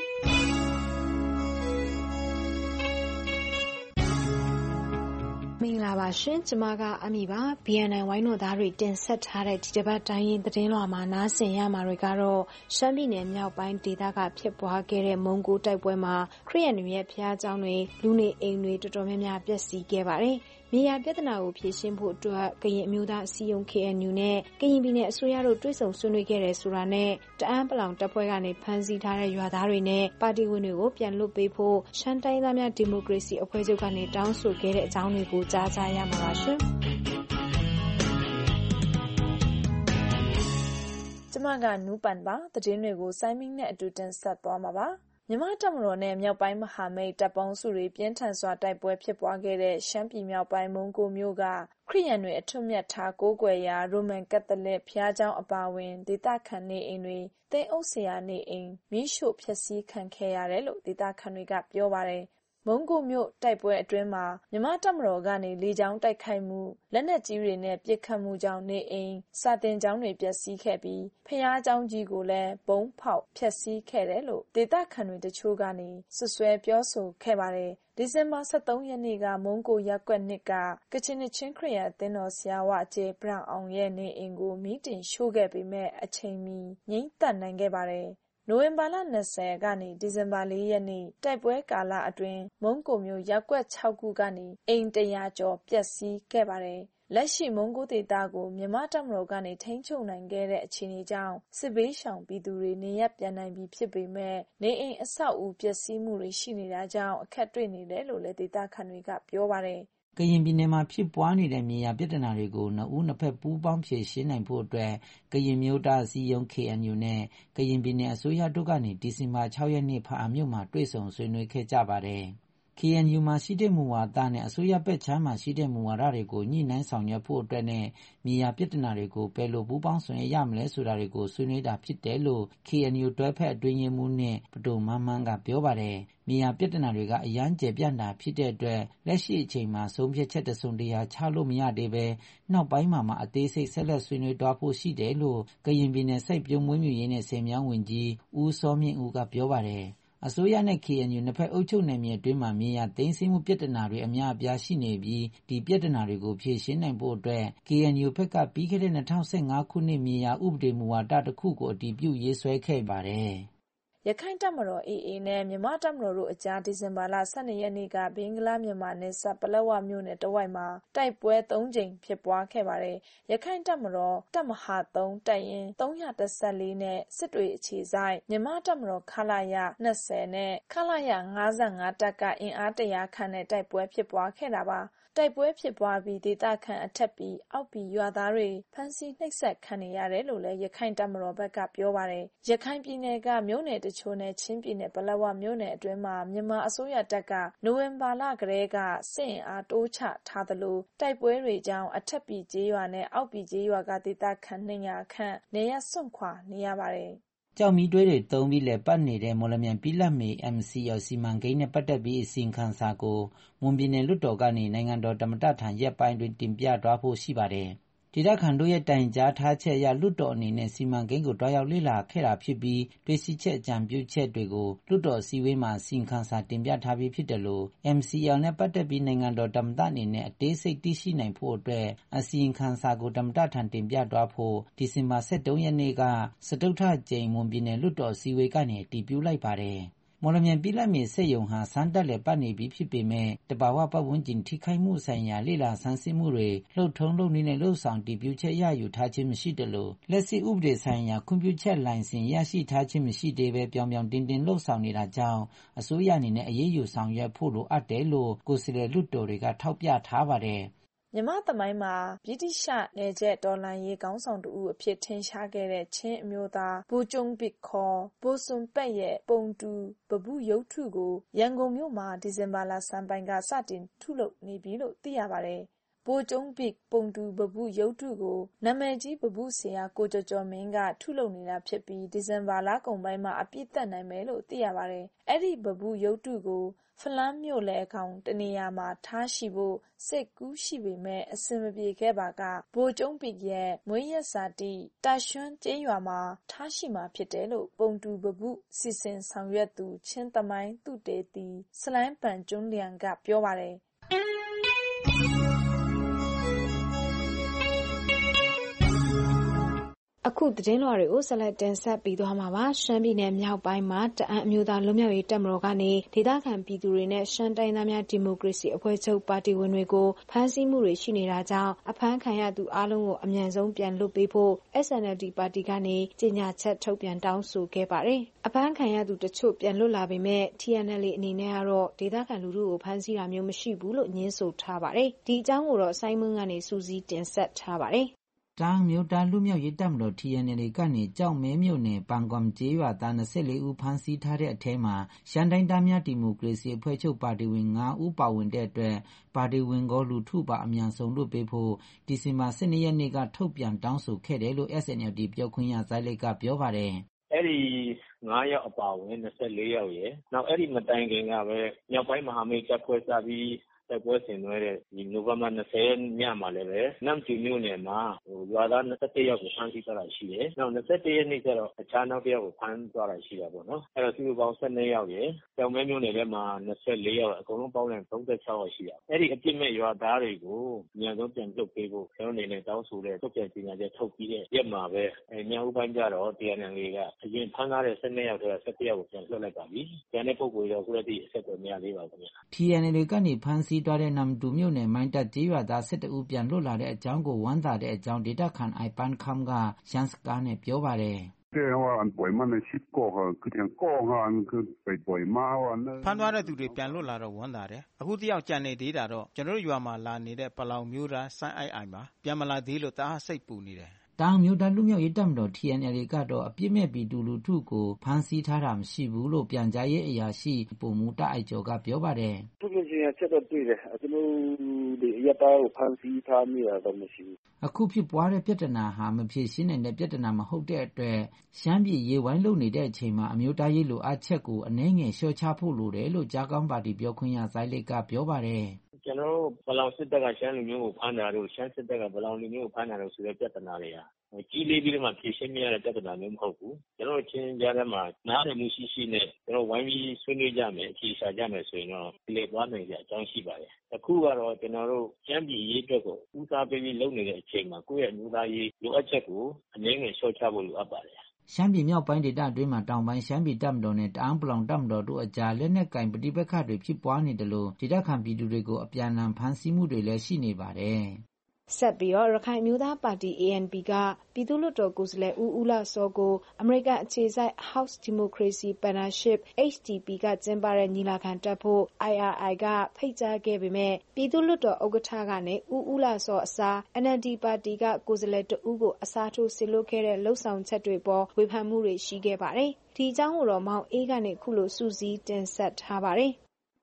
မင်္ဂလာပါရှင်ကျမကအမီပါ ဘီအန်အန် ဝိုင်းတော်သားတွေတင်ဆက်ထားတဲ့ဒီတစ်ပတ်တိုင်းရင်းသတင်းလွှာမှာနားဆင်ရမှာတွေကတော့ရှမ်းပြည်နယ်မြောက်ပိုင်းဒေသကဖြစ်ပွားခဲ့တဲ့မုံကိုတိုက်ပွဲမှာခရစ်ယာန်တွေရဲ့ဘုရားကျောင်းတွေလူနေအိမ်တွေတော်တော်များများပျက်စီးခဲ့ပါတယ်မြေယာပြဿနာကိုဖြေရှင်းဖို့အတွက်ကရင်အမျိုးသားအစည်းအရုံး ကေအန်ယူ နဲ့ကရင်ပြည်နယ်အစိုးရတို့တွဲဆုံဆွေးနွေးခဲ့တယ်ဆိုတာနဲ့တအန်းပလောင်တပ်ဖွဲ့ကနေဖမ်းဆီးထားတဲ့ရွာသားတွေနဲ့ပါတီဝင်တွေကိုပြန်လွှတ်ပေးဖို့ရှမ်းတိုင်းသားများဒီမိုကရေစီအဖွဲ့ချုပ်ကနေတောင်းဆိုခဲ့တဲ့အကြောင်းတွေကိုကြားကြရမှာပါရှင်။ကျမကနူးပန်ပါသတင်းတွေကိုစိုင်းမင်းနဲ့အတူတင်ဆက်သွားမှာပါ။မြန်မာတပ်မတော်နဲ့မြောက်ပိုင်းမဟာမိတ်တပ်ပေါင်းစုတွေပြင်းထန်စွာတိုက်ပွဲဖြစ်ပွားခဲ့တဲ့ရှမ်းပြည်မြောက်ပိုင်းမုံကိုမြို့ကခရစ်ယာန်တွေအထွတ်မြတ်ထားကိုးကွယ်ရာရိုမန်ကက်သလစ်ဘုရားကျောင်းအပါအဝင်ဒေသခံနေအိမ်တွေသိမ်းအုပ်စရာနေအိမ်မီးရှို့ဖျက်ဆီးခံခဲ့ရတယ်လို့ဒေသခံတွေကပြောပါတယ်မုံကိုမြို့တိုက်ပွဲအတွင်းမှာမြန်မာတပ်မတော်ကနေလေကြောင်းတိုက်ခိုက်မှုလက်နက်ကြီးတွေနဲ့ပစ်ခတ်မှုကြောင့်နေအိမ်စာတင်ကျောင်းတွေပျက်စီးခဲ့ပြီးဖျားကျောင်းကြီးကိုလည်းဘုံဖောက်ဖျက်ဆီးခဲ့တယ်လို့ဒေသခံတွေတချို့ကနေဆွဆွဲပြောဆိုခဲ့ပါတယ်ဒီဇင်ဘာ၁၃ရက်နေ့ကမုံကိုရပ်ကွက်နှစ်ကကချင်နှစ်ချင်းခရစ်ယာန်အသင်းတော်ဆရာဝအကျေဘရန်အောင်ရဲ့နေအိမ်ကိုမီးတင်ရှို့ခဲ့ပေမဲ့အချိန်မီငြိမ်းသက်နိုင်ခဲ့ပါတယ်နိုဝင်ဘာလ၂၀ကနေဒီဇင်ဘာ၄ရက်နေ့တိုက်ပွဲကာလအတွင်းမုံကိုမြို့ရပ်ကွက်၆ခုကနေအိမ်တရာကျော်ပျက်စီးခဲ့ပါတယ်။လက်ရှိမုံကိုဒေသကိုမြန်မာတပ်မတော်ကနေထိန်းချုပ်နိုင်ခဲ့တဲ့အခြေအနေကြောင့်စစ်ဘေးရှောင်ပြည်သူတွေနေရပ်ပြန်နိုင်ပြီဖြစ်ပေမဲ့နေအိမ်အဆောက်အဦပျက်စီးမှုတွေရှိနေတာကြောင့်အခက်တွေ့နေတယ်လို့လည်းဒေသခံတွေကပြောပါတယ်။ကရင်ပြည်နယ်မှာဖြစ်ပွားနေတဲ့မြေယာပြဿနာတွေကိုနှစ်ဦးနှစ်ဖက်ပူးပေါင်းဖြေရှင်းနိုင်ဖို့အတွက်ကရင်မျိုးသားအစည်းအရုံး ကေအန်ယူ နဲ့ကရင်ပြည်နယ်အစိုးရတို့ကနေဒီဇင်ဘာ၆ရက်နေ့ဖားအမြို့မှာတွေ့ဆုံဆွေးနွေးခဲ့ကြပါတယ်။ ကေအန်ယူ မှာရှိတဲ့မူဝါဒနဲ့အစိုးရဘက်ခြမ်းမှာရှိတဲ့မူဝါဒတွေကိုညှိနှိုင်းဆောင်ရွက်ဖို့အတွက်နဲ့မြေယာပြဿနာတွေကိုဘယ်လိုပူးပေါင်းဆောင်ရွက်ရမလဲဆိုတာတွေကိုဆွေးနွေးတာဖြစ်တယ်လို့ ကေအန်ယူ တွဲဖက်အတွင်းရေးမှူးနဲ့ပဒိုမန်းမန်းကပြောပါတယ်။မြေယာပြဿနာတွေကအရမ်းကျယ်ပြန့်တာဖြစ်တဲ့အတွက်လက်ရှိအချိန်မှာဆုံးဖြတ်ချက်တစုံတရာချလို့မရသေးဘဲနောက်ပိုင်းမှာမှအသေးစိတ်ဆက်လက်ဆွေးနွေးသွားဖို့ရှိတယ်လို့ကရင်ပြည်နယ်စိုက်ပျိုးမွေးမြူရေးနဲ့ဆည်မြောင်းဝန်ကြီးဦးစောမြင့်ဦးကပြောပါတယ်။အစိုးရနဲ့ ကေအန်ယူ နှစ်ဖက်အုပ်ချုပ်နယ်မြေအတွင်းမှာမြေယာသိမ်းဆည်းမှုပြဿနာတွေအများအပြားရှိနေပြီးဒီပြဿနာတွေကိုဖြေရှင်းနိုင်ဖို့အတွက် ကေအန်ယူ ဘက်ကပြီးခဲ့တဲ့၂၀၁၅ခုနှစ်မြေယာဥပဒေမူဝါဒတစ်ခုကိုအတည်ပြုရေးဆွဲခဲ့ပါတယ်။ရခိုင်တပ်မတော် အေအေ နဲ့မြန်မာတပ်မတော်တို့အကြားဒီဇင်ဘာလ၁၂ရက်နေ့ကဘင်္ဂလားမြန်မာနယ်စပ်ပလက်ဝမြို့နယ်တဝိုက်မှာတိုက်ပွဲ၃ကြိမ်ဖြစ်ပွားခဲ့ပါတယ်။ရခိုင်တပ်မတော်တပ်မဟာ၃တပ်ရင်း၃၁၄နဲ့စစ်တွေအခြေစိုက်မြန်မာတပ်မတော်ခလရ၂၀နဲ့ခလရ၅၅တပ်ကအင်အားတရာခန့်နဲ့တိုက်ပွဲဖြစ်ပွားခဲ့တာပါ။တိုက်ပွဲဖြစ်ပွားပြီးဒေသခံအထက်ပြည်အောက်ပြည်ရွာသားတွေဖမ်းဆီးနှိပ်စက်ခံနေရတယ်လို့လည်းရခိုင်တပ်မတော်ဘက်ကပြောပါတယ်။ရခိုင်ပြည်နယ်ကမြို့နယ်တချို့နဲ့ချင်းပြည်နယ်ပလက်ဝမြို့နယ်အတွင်းမှာမြန်မာအစိုးရတပ်ကနိုဝင်ဘာလကတည်းကစစ်အင်အားတိုးချထားသလိုတိုက်ပွဲတွေကြောင့်အထက်ပြည်ကျေးရွာနဲ့အောက်ပြည်ကျေးရွာကဒေသခံ၂၀၀ခန့်နေရပ်စွန့်ခွာနေရပါတယ်။ကျောက်မီးသွေးတွေသုံးပြီးလည်ပတ်နေတဲ့မော်လမြိုင်ဘိလပ်မြေ အမ်စီအယ်လ် စီမံကိန်းနဲ့ပတ်သက်ပြီးအစီရင်ခံစာကိုမွန်ပြည်နယ်လွှတ်တော်ကနေနိုင်ငံတော်သမ္မတထံရက်ပိုင်းတွင်တင်ပြသွားဖို့ရှိပါတယ်။ဒေသခံတို့ရဲ့တိုင်ကြားထားချက်အရလွှတ်တော်အနေနဲ့စီမံကိန်းကိုတွားရောက်လေ့လာခဲ့တာဖြစ်ပြီးတွေ့ရှိချက်အကြံပြုချက်တွေကိုလွှတ်တော်အစည်းအဝေးမှာအစီရင်ခံစာတင်ပြထားပြီးဖြစ်တယ်လို့ အမ်စီအယ်လ် နဲ့ပတ်သက်ပြီးနိုင်ငံတော်သမ္မတအနေနဲ့အသေးစိတ်သိရှိနိုင်ဖို့အတွက်အစီရင်ခံစာကိုသမ္မတထံတင်ပြသွားဖို့ဒီဇင်ဘာလ ၁၃ ရက်နေ့ကစတုတ္ထကြိမ်မွန်ပြည်နယ်လွှတ်တော်အစည်းအဝေးကနေအတည်ပြုလိုက်ပါတယ်။မော်လမြိုင်ဘိလပ်မြေစက်ရုံဟာစမ်းသပ်လည်ပတ်နေပြီဖြစ်ပေမဲ့တဘာဝပတ်ဝန်းကျင်ထိခိုက်မှုဆိုင်ရာလေ့လာဆန်းစစ်မှုတွေလှုပ်ထုံးလုပ်နည်းနဲ့လှုပ်ဆောင်တည်ပြုချက်ရယူထားခြင်းမရှိတယ်လို့လက်ရှိဥပဒေဆိုင်ရာခွင့်ပြုချက်လိုင်စင်ရရှိထားခြင်းမရှိသေးဘဲပြောင်ပြောင်တင်းတင်းလှုပ်ဆောင်နေတာကြောင့်အစိုးရအနေနဲ့အရေးယူဆောင်ရွက်ဖို့လိုအပ်တယ်လို့ကိုယ်စားလှယ်လွှတ်တော်တွေကထောက်ပြထားပါတယ်။မြန်မာသမိုင်းမှာဗြိတိရှနယ်ချက်တော်လှန်ရေးခေါင်းဆောင်တူအဖြစ်ထင်ရှားခဲ့တဲ့ချင်းအမျိုးသားဘူကျုံပစ်ခေါ်ဘိုစွန်ပက်ရဲ့ပုံတူပပုရုပ်ထုကိုရန်ကုန်မြို့မှာဒီဇင်ဘာလဆန်းပိုင်းကစတင်ထုလုပ်နေပြီလို့သိရပါတယ်။ဘိုကျုံပစ်ပုံတူပပုရုပ်ထုကိုနာမည်ကြီးပပုဆရာကိုကျော်ကျော်မင်းကထုလုပ်နေတာဖြစ်ပြီးဒီဇင်ဘာလကုန်ပိုင်းမှာအပြည့်သက်နိုင်မယ်လို့သိရပါတယ်။အဲ့ဒီပပုရုပ်ထုကိုဖလန်းမြို့လယ်ကောင်တနေရာမှာထားရှိဖို့စိတ်ကူးရှိပေမဲ့အစင်မပြေခဲ့ပါကဘိုကျုံပစ်ရဲ့မွေးရက်စာတိတာရွှန်းကျေးရွာမှာထားရှိမှာဖြစ်တယ်လို့ပုံတူပပုစီစဉ်ဆောင်ရွက်သူချင်းသမိုင်းသူတေတီစလိုင်းပန်ကျွန်းလျံကပြောပါတယ်အခုသတင်းလွှာတွေကိုဆက်လက်တင်ဆက်ပြီးသွားမှာပါရှမ်းပြည်နယ်မြောက်ပိုင်းမှာတအန်းအမျိုးသားလွတ်မြောက်ရေးတပ်မတော်ကနေဒေသခံပြည်သူတွေနဲ့ရှမ်းတိုင်းသားများဒီမိုကရေစီအဖွဲ့ချုပ်ပါတီဝင်တွေကိုဖမ်းဆီးမှုတွေရှိနေတာကြောင့်အဖမ်းခံရသူအလုံးကိုအမြန်ဆုံးပြန်လွှတ်ပေးဖို့ အက်စ် အန် အယ်လ် ဒီ ပါတီကနေကြေညာချက်ထုတ်ပြန်တောင်းဆိုခဲ့ပါတယ်အဖမ်းခံရသူတချို့ပြန်လွတ်လာပေမဲ့ တီ အန် အယ်လ် အေ အနေနဲ့ကတော့ဒေသခံလူထုကိုဖမ်းဆီးတာမျိုးမရှိဘူးလို့ညင်းဆိုထားပါတယ်ဒီအကြောင်းကိုတော့ဆိုင်းမွန်းကနေစူးစီးတင်ဆက်ထားပါတယ်တအန်းအမျိုးသားလွတ်မြောက်ရေးတပ်မတော် တီ အန် အယ်လ် အေ ကနေကျောက်မဲမြို့နယ်ပန်ကွမ်ကျေးရွာသား၂၄ဦးဖမ်းဆီးထားတဲ့အထဲမှာရှမ်းတိုင်းသားများဒီမိုကရေစီအဖွဲ့ချုပ်ပါတီဝင်၅ဦးပါဝင်တဲ့အတွက်ပါတီဝင်ကောလူထုပါအမြန်ဆုံးလွှတ်ပေးဖို့ဒီဇင်ဘာလ ၁၂ ရက်နေ့ကထုတ်ပြန်တောင်းဆိုခဲ့တယ်လို့ အက်စ် အန် အယ်လ် ဒီ ပြောခွင့်ရဇိုင်းလိတ်ကပြောပါတယ်။အဲ့ဒီငါးယောက်အပါအဝင်၂၄ယောက်ရယ်နောက်အဲ့ဒီမတိုင်ခင်ကပဲမြောက်ပိုင်းမဟာမိတ်တပ်ဖွဲ့စပြီးတိုက်ပွဲဆင်နွှဲတဲ့ဒီနိုဝင်ဘာ၂၀ရက်ညမှာလည်းပဲနမ်ကျူမြို့နယ်မှာဟိုရွာသား၂၁ယောက်ကိုဖမ်းဆီးသွားတာရှိတယ်။နောက်၂၁ရက်နေ့ကျတော့အခြားနောက်တစ်ယောက်ကိုဖမ်းသွားတာရှိတာပေါ့နော်။အဲ့တော့စုစုပေါင်း၁၂ယောက်ရယ်ကျောက်မဲမြို့နယ်ထဲမှာ၂၄ယောက်အကုန်လုံးပေါင်းလိုက်၃၆ယောက်ရှိတာ။အဲ့ဒီအပြစ်မဲ့ရွာသားတွေကိုအများဆုံးပြန်လွှတ်ပေးဖို့ကျွန်တော်အနေနဲ့တောင်းဆိုတဲ့ထုတ်ပြန်ကြေညာချက်ထုတ်ပြီးတဲ့ရက်မှာပဲအဲညဦးပိုင်းကျတော့ တီ အန် အယ်လ် အေ ကအရင်ဖမ်းထားတဲ့၁၂ယောက်ထဲက၁၁ယောက်ကိုပြန်လွှတ်လိုက်ပါပြီ။ကျန်တဲ့ပုဂ္ဂိုလ်တွေတော့ခုလက်ရှိအဆက်အသွယ်မရသေးပါဘူးခင်ဗျ။တီ အန် အယ်လ် အေ ကနေဖမ်းဆီးသွားတဲ့နမ်တူမြို့နယ်မိုင်းတပ်ကျေးရွာသား၁၁ဦးပြန်လွတ်လာတဲ့အကြောင်းကိုဝမ်းသာတဲ့အကြောင်းဒေသခံအိုင်ပန်ခမ်ကရှမ်းစကားနဲ့ပြောပါတယ်ဖမ်းသွားတဲ့သူတွေပြန်လွတ်လာတော့ဝမ်းသာတယ်အခုတယောက်ကြံနေသေးတာတော့ကျွန်တော်တို့ရွာမှာလာနေတဲ့ပလောင်မျိုးသားဆိုင်းအိုက်အိုင်ပါပြန်မလာသေးလို့တအားစိတ်ပူနေတယ်တအန်းအမျိုးသားလွတ်မြောက်ရေးတပ်မတော် တီ အန် အယ်လ် အေ ကတော့အပြစ်မဲ့ပြည်သူလူထုကိုဖမ်းဆီးထားတာမရှိဘူးလို့ပြန်ကြားရေးအရာရှိဗိုလ်မှူးတာအိုက်ကျော်ကပြောပါတယ်။သူတို့ကြေညာချက်တော့တွေ့တယ်။ကျွန်တော်ဒီအရပ်သားကိုဖမ်းဆီးထားမိတာတော့မရှိဘူး။အခုဖြစ်ပွားတဲ့ပြဿနာဟာမဖြေရှင်းနိုင်တဲ့ပြဿနာမဟုတ်တဲ့အတွက်ရှမ်းပြည်ရေဝိုင်းလုပ်နေတဲ့အချိန်မှာအမျိုးသားရေးလိုအပ်ချက်ကိုအနည်းငယ်လျှော့ချဖို့လိုတယ်လို့ကြားကောင်းပါတီပြောခွင့်ရဇိုင်းလိတ်ကပြောပါတယ်။ကျွန်တော်တို့ပလောင်စစ်တပ်ကရှမ်းလူမျိုးကိုဖမ်းတာတို့ရှမ်းစစ်တပ်ကပလောင်လူမျိုးကိုဖမ်းတာတို့ဆိုတဲ့ပြဿနာတွေဟာကြီးလေးပြီးတော့မှဖြေရှင်းမရတဲ့ပြဿနာမျိုးမဟုတ်ဘူးကျွန်တော်တို့ချင်းကြားထဲမှာနားလည်မှုရှိရှိနဲ့ကျွန်တော်ဝိုင်းပြီးဆွေးနွေးကြမယ်အဖြေရှာကြမယ်ဆိုရင်တော့လေသွားနိုင်ကြအကြောင်းရှိပါတယ်အခုကတော့ကျွန်တော်တို့ရှမ်းပြည်ရေးအတွက်ကိုဦးစားပေးပြီးလုပ်နေတဲ့အချိန်မှာကိုယ့်ရဲ့အမျိုးသားရေးလိုအပ်ချက်ကိုအနည်းငယ်လျှော့ချဖို့လိုအပ်ပါတယ်ရှမ်းပြည်မြောက်ပိုင်းဒေသအတွင်းမှာတောင်ပိုင်းရှမ်းပြည်တပ်မတော်နဲ့တအန်းပလောင်တပ်မတော်တို့အကြားလက်နက်ကင်ပဋိပက္ခတွေဖြစ်ပွားနေတယ်လို့ဒေသခံပြည်သူတွေကိုအပြန်အလှန်ဖမ်းဆီးမှုတွေလည်းရှိနေပါတယ်ဆက်ပြီးတော့ရခိုင်မျိုးသားပါတီ အေ အန် ပီ ကပြည်သူ့လွှတ်တော်ကိုယ်စားလှယ်ဦးဦးလှစောကိုအမေရိကန်အခြေစိုက် House Democracy Partnership အေိချ် ဒီ ပီ ကကျင်းပတဲ့ညီလာခံတက်ဖို့ အိုင် အာร์ အိုင် ကဖိတ်ကြားခဲ့ပေမဲ့ပြည်သူ့လွှတ်တော်ဥက္ကဋ္ဌကနေဦးဦးလှစောအစား အန် အယ်လ် ဒီ ပါတီကကိုယ်စားလှယ်တဦးကိုအစားထိုးစေလွှတ်ခဲ့တဲ့လှုပ်ဆောင်ချက်တွေပေါ်ဝေဖန်မှုတွေရှိခဲ့ပါတယ်။ဒီအကြောင်းကိုတော့မောင်အေးကနေခုလိုစူးစီးတင်ဆက်ထားပါတယ်။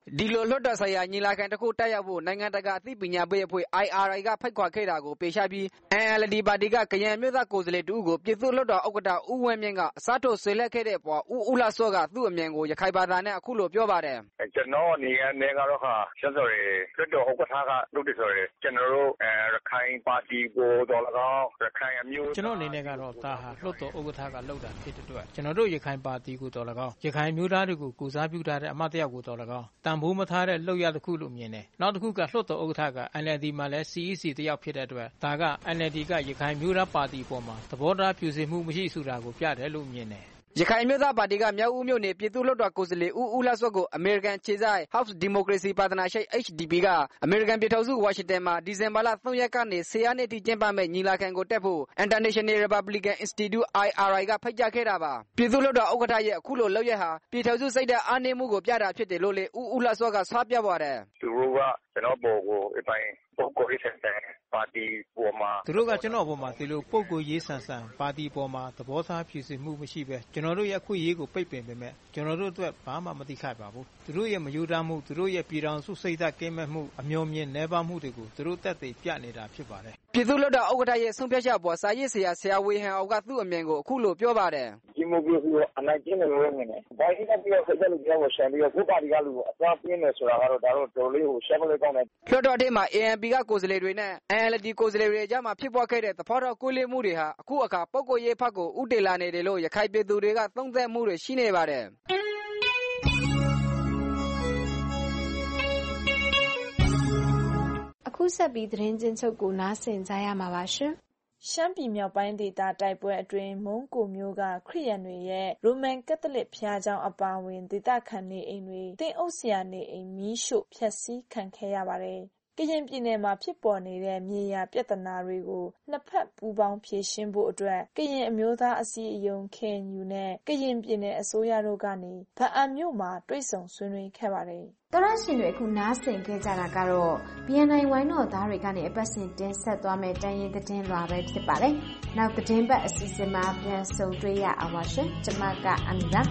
ဒီလိုလွှတ်တော်ဆိုင်ရာညီလာခံတစ်ခုတက်ရောက်ဖို့နိုင်ငံတကာအသိပညာပေးအဖွဲ့ I R I ကဖိတ်ခေါ်ခဲ့တာကိုပယ်ချပြီး N L D ပါတီကကရင်မျိုးသားကိုယ်စားလှယ်တူကိုပြည်သူ့လွှတ်တော်ဥက္ကဋ္ဌဦးဝင်းမြင့်ကအစားထိုးဆွေးနွေးခဲ့တဲ့အပေါ်ဦးဦးလှစောကသူ့အမြင်ကိုရခိုင်ဘာသာနဲ့အခုလိုပြောပါတယ်။ကျွန်တော်အနေနဲ့ကတော့ဟာကျဆိုရလွှတ်တော်ဥက္ကဋ္ဌကလုပ်တယ်ဆိုရကျွန်တော်တို့ရခိုင်ပါတီကိုတော်၎င်းရခိုင်အမျိုးကျွန်တော်အနေနဲ့ကတော့ဒါဟာလွှတ်တော်ဥက္ကဋ္ဌကလုပ်တာဖြစ်တဲ့အတွက်ကျွန်တော်တို့ရခိုင်ပါတီကိုတော်၎င်းရခိုင်မျိုးသားတွေကိုကိုစားပြုထားတဲ့အမတ်တယောက်ကိုတော်၎င်းတန်ဖိုးမထားတဲ့လုပ်ရတစ်ခုလို့မြင်တယ်။နောက်တစ်ခုကလွှတ်တော်ဥက္ကဋ္ဌက N L D မှာလည်း C E C တယောက်ဖြစ်တဲ့အတွက်ဒါက N L D ကရခိုင်မျိုးသားပါတီပေါ်မှာသဘောထားဖြူစင်မှုမရှိဆိုတာကိုပြတယ်လို့မြင်တယ်ရခိုင်မျိုးသားပါတီကမြောက်ဦးမြို့နယ်ပြည်သူ့လွှတ်တော်ကိုယ်စားလှယ်ဦးဦးလှစောကိုအမေရိကန်ခြေဆိုင် House Democracy Partnership H D P ကအမေရိကန်ပြည်ထောင်စုဝါရှင်တန်မှာဒီဇင်ဘာလသုံးရက်ကနေဆယ်ရက်နေ့ထိကျင်းပမယ့်ညီလာခံကိုတက်ဖို့ International Republican Institute I R I ကဖိတ်ကြားခဲ့တာပါပြည်သူ့လွှတ်တော်ဥက္ကဋ္ဌရဲ့အခုလိုလုပ်ရဟာပြည်ထောင်စုစိတ်ဓာတ်အားနည်းမှုကိုပြတာဖြစ်တယ်လို့လေဦးဦးလှစောကဆွပြပါတယ်သူတို့ကကျွန်တော်ပေါ်ကိုအပိုင်းပုဂ္ဂိုလ်ရေးဆန်ဆန်ပါတီပေါ်မှာသူတို့ကကျွန်တော်ပေါ်မှာဒီလိုပုဂ္ဂိုလ်ရေးဆန်ဆန်ပါတီပေါ်မှာသဘောထားဖြူစင်မှုမရှိပဲကျွန်တော်တို့ရဲ့အခွင့်အရေးကိုပိတ်ပင်ပေမဲ့ကျွန်တော်တို့အတွက်ဘာမှမသိခိုက်ပါဘူးသူတို့ရဲ့မယူသားမှုသူတို့ရဲ့ပြည်ထောင်စုစိတ်ဓာတ်ကင်းမဲ့မှုအမျိုးမြင့်နှဲပါမှုတွေကိုသူတို့တက်သေးပြနေတာဖြစ်ပါတယ်ပြည်သူ့လွှတ်တော်ဥက္ကဋ္ဌရဲ့ဆုံးဖြတ်ချက်ပေါ်စာရေးဆရာဆရာဝေဟန်အောင်ကသူ့အမြင်ကိုအခုလိုပြောပါတယ်ဒီမိုကရေစီကိုအနိုင်ကျင့်တယ်လို့မြင်တယ်။ဘာကြီးကပြောဆက်ကြလို့ပြောကိုရှမ်းပြီးတော့ကိုပါတီကလူကိုအသွားပြင်းနေဆိုတာကတော့ဒါတော့တော်လေးကိုရှမ်းမလို့ကောင်းတယ်လွှတ်တော်ထဲမှာ A N P ကကိုယ်စားလှယ်တွေနဲ့ N L D ကိုယ်စားလှယ်တွေအကြားမှာဖြစ်ပေါ်ခဲ့တဲ့သဘောထားကွဲလွဲမှုတွေဟာအခုအခါပုဂ္ဂိုလ်ရေးဘက်ကိုဥတည်လာနေတယ်လို့ရခိုင်ပြည်သူတွေကသုံးသပ်မှုတွေရှိနေပါတယ်အခုဆက်ပြီးသတင်းချင်းချုပ်ကိုနားဆင်ကြရမှာပါရှင်ရှမ်းပြည်မြောက်ပိုင်းဒေသတိုက်ပွဲအတွင်းမုံကိုမျိုးကခရစ်ယာန်တွေရဲ့ရိုမန်ကက်သလစ်ဘုရားကျောင်းအပါအဝင်ဒေသခံနေအိမ်တွေတင်အုပ်ဆရာနေအိမ်မီးရှို့ဖျက်ဆီးခံခဲ့ရပါတယ်။ကရင်ပြည်နယ်မှာဖြစ်ပေါ်နေတဲ့မြေယာပြဿနာတွေကိုနှစ်ဖက်ပူးပေါင်းဖြေရှင်းဖို့အတွက်ကရင်အမျိုးသားအစည်းအရုံး K N U နဲ့ကရင်ပြည်နယ်အစိုးရတို့ကနေဗအံမြို့မှာတွေ့ဆုံဆွေးနွေးခဲ့ပါတယ်။တော်ရရှင်တွေအခုနားဆင်ခဲ့ကြတာကတော့ B N I ဝိုင်းတော်သားတွေကနေအပတ်စဉ်တင်ဆက်သွားမယ့်တန်ရင်သတင်းလွှာပဲဖြစ်ပါတယ်။နောက်သတင်းပတ်အစီအစဉ်မှာပြန်ဆုံတွေ့ရအောင်ပါရှင်။ကျွန်မကအန်နာ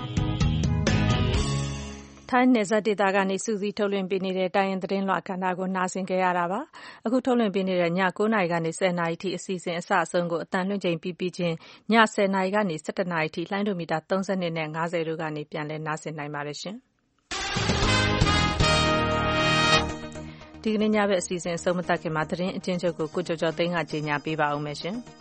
ထိုင်းနယ်စပ်ဒေသကနေစူးစီးထုတ်လွှင့်ပေးနေတဲ့တိုင်းရင်းသတင်းလွှာကဏ္ဍကိုနားဆင်ကြရတာပါ။အခုထုတ်လွှင့်ပေးနေတဲ့ည၉နာရီကနေ၁၀နာရီထိအစီအစဉ်အစအဆုံးကိုအတန်လွှင့်ချိန်ပြီးပြီးချင်းည၁၀နာရီကနေ၁၁နာရီထိလှိုင်းဒိုမီတာ၃၂နဲ့၅၀တို့ကနေပြန်လည်နားဆင်နိုင်ပါတယ်ရှင်။ဒီကနေ့ညဘက်အစီအစဉ်အဆုံးမသတ်ခင်မှာသတင်းအကျဉ်းချုပ်ကိုကိုကျော်ကျော်သိန်းကကြေညာပေးပါဦးမယ်ရှင်။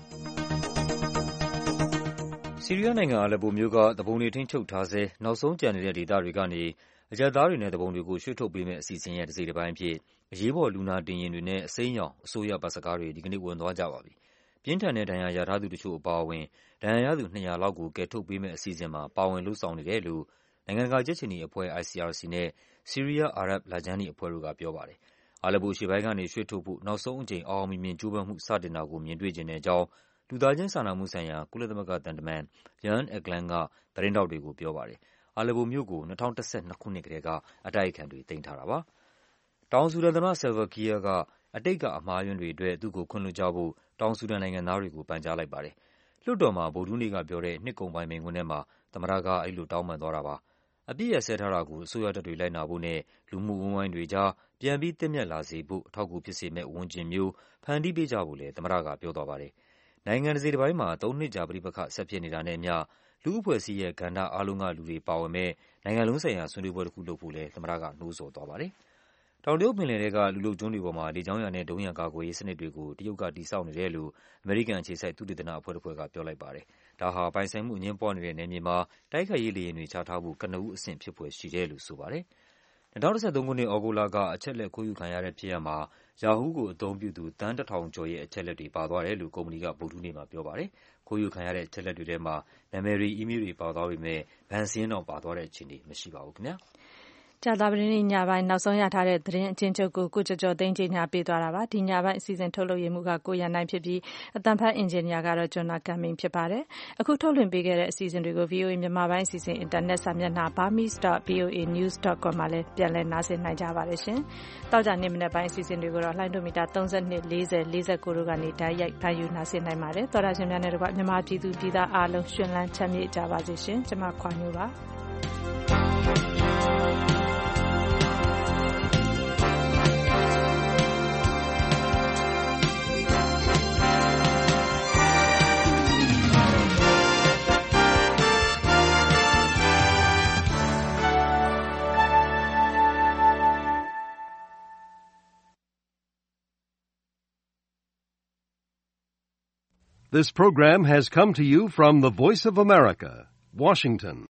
ဆီးရီးယားနိုင်ငံအလက်ပိုမြို့ကသူပုန်တွေထိန်းချုပ်ထားဆဲနောက်ဆုံးကျန်နေတဲ့ဒေသတွေကနေအရပ်သားတွေနဲ့သူပုန်တွေကိုရွှေ့ထုတ်ပေးမယ့်အစီအစဉ်ရဲ့တစ်စိတ်တစ်ပိုင်းအဖြစ်အရေးပေါ်လူနာတင်ယာဉ်တွေနဲ့အစိမ်းရောင်အစိုးရဘတ်စကားတွေဒီကနေ့ဝင်သွားကြပါပြီ။ပြင်းထန်တဲ့ဒဏ်ရာရထားသူတချို့အပါအဝင်ဒဏ်ရာရသူနှစ်ရာလောက်ကိုကယ်ထုတ်ပေးမယ့်အစီအစဉ်မှာပါဝင်လှုပ်ဆောင်နေတယ်လို့နိုင်ငံတကာကြက်ချီနီအဖွဲ့ I C R C နဲ့ဆီးရီးယားအာရပ်လဂျန်းနီအဖွဲ့တို့ကပြောပါတယ်။အလက်ပိုအရှေ့ပိုင်းကနေရွှေ့ထုတ်ဖို့နောက်ဆုံးအကြိမ်အောင်အောင်မြင်မြင်ကြိုးပမ်းမှုစတင်တာကိုမြင်တွေ့ကျင်တဲ့အကြောင်းလူသားချင်းစာနာမှုဆိုင်ရာကုလသမဂ္ဂသံတမန် Jan Egeland ကသတင်းထောက်တွေကိုပြောပါတယ်။အလက်ပိုမြို့ကို၂၀၁၂ခုနှစ်ကတည်းကအတိုက်အခံတွေသိမ်းထားတာပါ။တောင်ဆူဒန်သမ္မတ Salva Kiir ကအတိတ်ကအမှားအယွင်းတွေအတွက်သူ့ကိုခွင့်လွှတ်ကြဖို့တောင်ဆူဒန်နိုင်ငံသားတွေကိုပန်ကြားလိုက်ပါတယ်။လွှတ်တော်မှာဗုဒ္ဓဟူးနေ့ကပြောတဲ့နှစ်ကုန်ပိုင်းမိန့်ခွန်းထဲမှာသမ္မတကအဲဒီလိုတောင်းပန်သွားတာပါ။အပြည့်ရစဲထားတာကိုအစိုးရတပ်တွေလိုက်နာဖို့နဲ့လူမှုဝန်းဝိုင်းတွေကြားပြန်ပြီးသင့်မြတ်လာစေဖို့အထောက်အကူဖြစ်စေမယ့်ဝန်းကျင်မျိုးဖန်တီးပေးကြဖို့လည်းသမ္မတကပြောသွားပါတယ်။နိုင်ငံတစ်စိတ်တစ်ပိုင်းမှာသုံးနှစ်ကြာပဋိပက္ခဆက်ဖြစ်နေတာနဲ့အမျှလူ့အဖွဲ့အစည်းရဲ့ကဏ္ဍအားလုံးကလူတွေပါဝင်မဲ့နိုင်ငံလုံးဆိုင်ရာဆွေးနွေးပွဲတစ်ခုလုပ်ဖို့လည်းသမ္မတကနှိုးဆော်သွားပါတယ်။တောင်တရုတ်ပင်လယ်ထဲကလူလုပ်ကျွန်းတွေပေါ်မှာလေကြောင်းရန်နဲ့ဒုံးရန်ကာကွယ်ရေးစနစ်တွေကိုတရုတ်ကတည်ဆောက်နေတယ်လို့အမေရိကန်အခြေစိုက်သုတေသနအဖွဲ့တစ်ဖွဲ့ကပြောလိုက်ပါတယ်။ဒါဟာပိုင်ဆိုင်မှုအငြင်းပွားနေတဲ့နယ်မြေမှာတိုက်ခိုက်ရေးလေယာဉ်တွေချထားဖို့ကနဦးအဆင့်ဖြစ်ဖွယ်ရှိတယ်လို့ဆိုပါတယ်။၂၀၁၃ခုနှစ်ဩဂုတ်လကအချက်လက်ခိုးယူခံရတဲ့ဖြစ်ရပ်မှာ Yahoo ကိုအသုံးပြုသူသန်းတစ်ထောင်ကျော်ရဲ့အချက်လက်တွေပါသွားတယ်လို့ကုမ္ပဏီကဗုဒ္ဓဟူးနေ့မှာပြောပါတယ်။ခိုးယူခံရတဲ့အချက်လက်တွေထဲမှာနာမည်တွေ၊အီးမေးလ်တွေပါသွားပေမဲ့ဘဏ်စာရင်းတော့ပါသွားတဲ့အခြေအနေမရှိပါဘူးခင်ဗျာ။ကြာသပတေးနေ့ညပိုင်းနောက်ဆုံးရထားတဲ့သတင်းအကျဉ်းချုပ်ကိုကိုကျော်ကျော်သိန်းကြေညာပေးသွားတာပါ။ဒီညပိုင်းအစီအစဉ်ထုတ်လုပ်ရမှုကကိုရန်နိုင်ဖြစ်ပြီးအသံဖတ်အင်ဂျင်နီယာကတော့ဂျွန်နာကမ်မင်ဖြစ်ပါတယ်။အခုထုတ်လွှင့်ပေးခဲ့တဲ့အစီအစဉ်တွေကို ဗွီအိုအေ မြန်မာပိုင်းအစီအစဉ်အင်တာနက်စာမျက်နှာ burmese dot v o a news dot com မှာလည်းပြန်လည်နားဆင်နိုင်ကြပါတယ်ရှင်။တောက်ကြနေ့မနက်ပိုင်းအစီအစဉ်တွေကိုတော့လှိုင်းဒိုမီတာ၃၂ ၄၀ ၄၉တို့ကနေတိုက်ရိုက်ဖန်ယူနားဆင်နိုင်ပါတယ်။သောတာရှင်များနဲ့တကွမြန်မာပြည်သူပြည်သားအားလုံးရှင်လန်းချမ်းမြေ့ကြပါစေရှင်။ကျွန်မခွာညိုပါ။ This program has come to you from the Voice of America, Washington.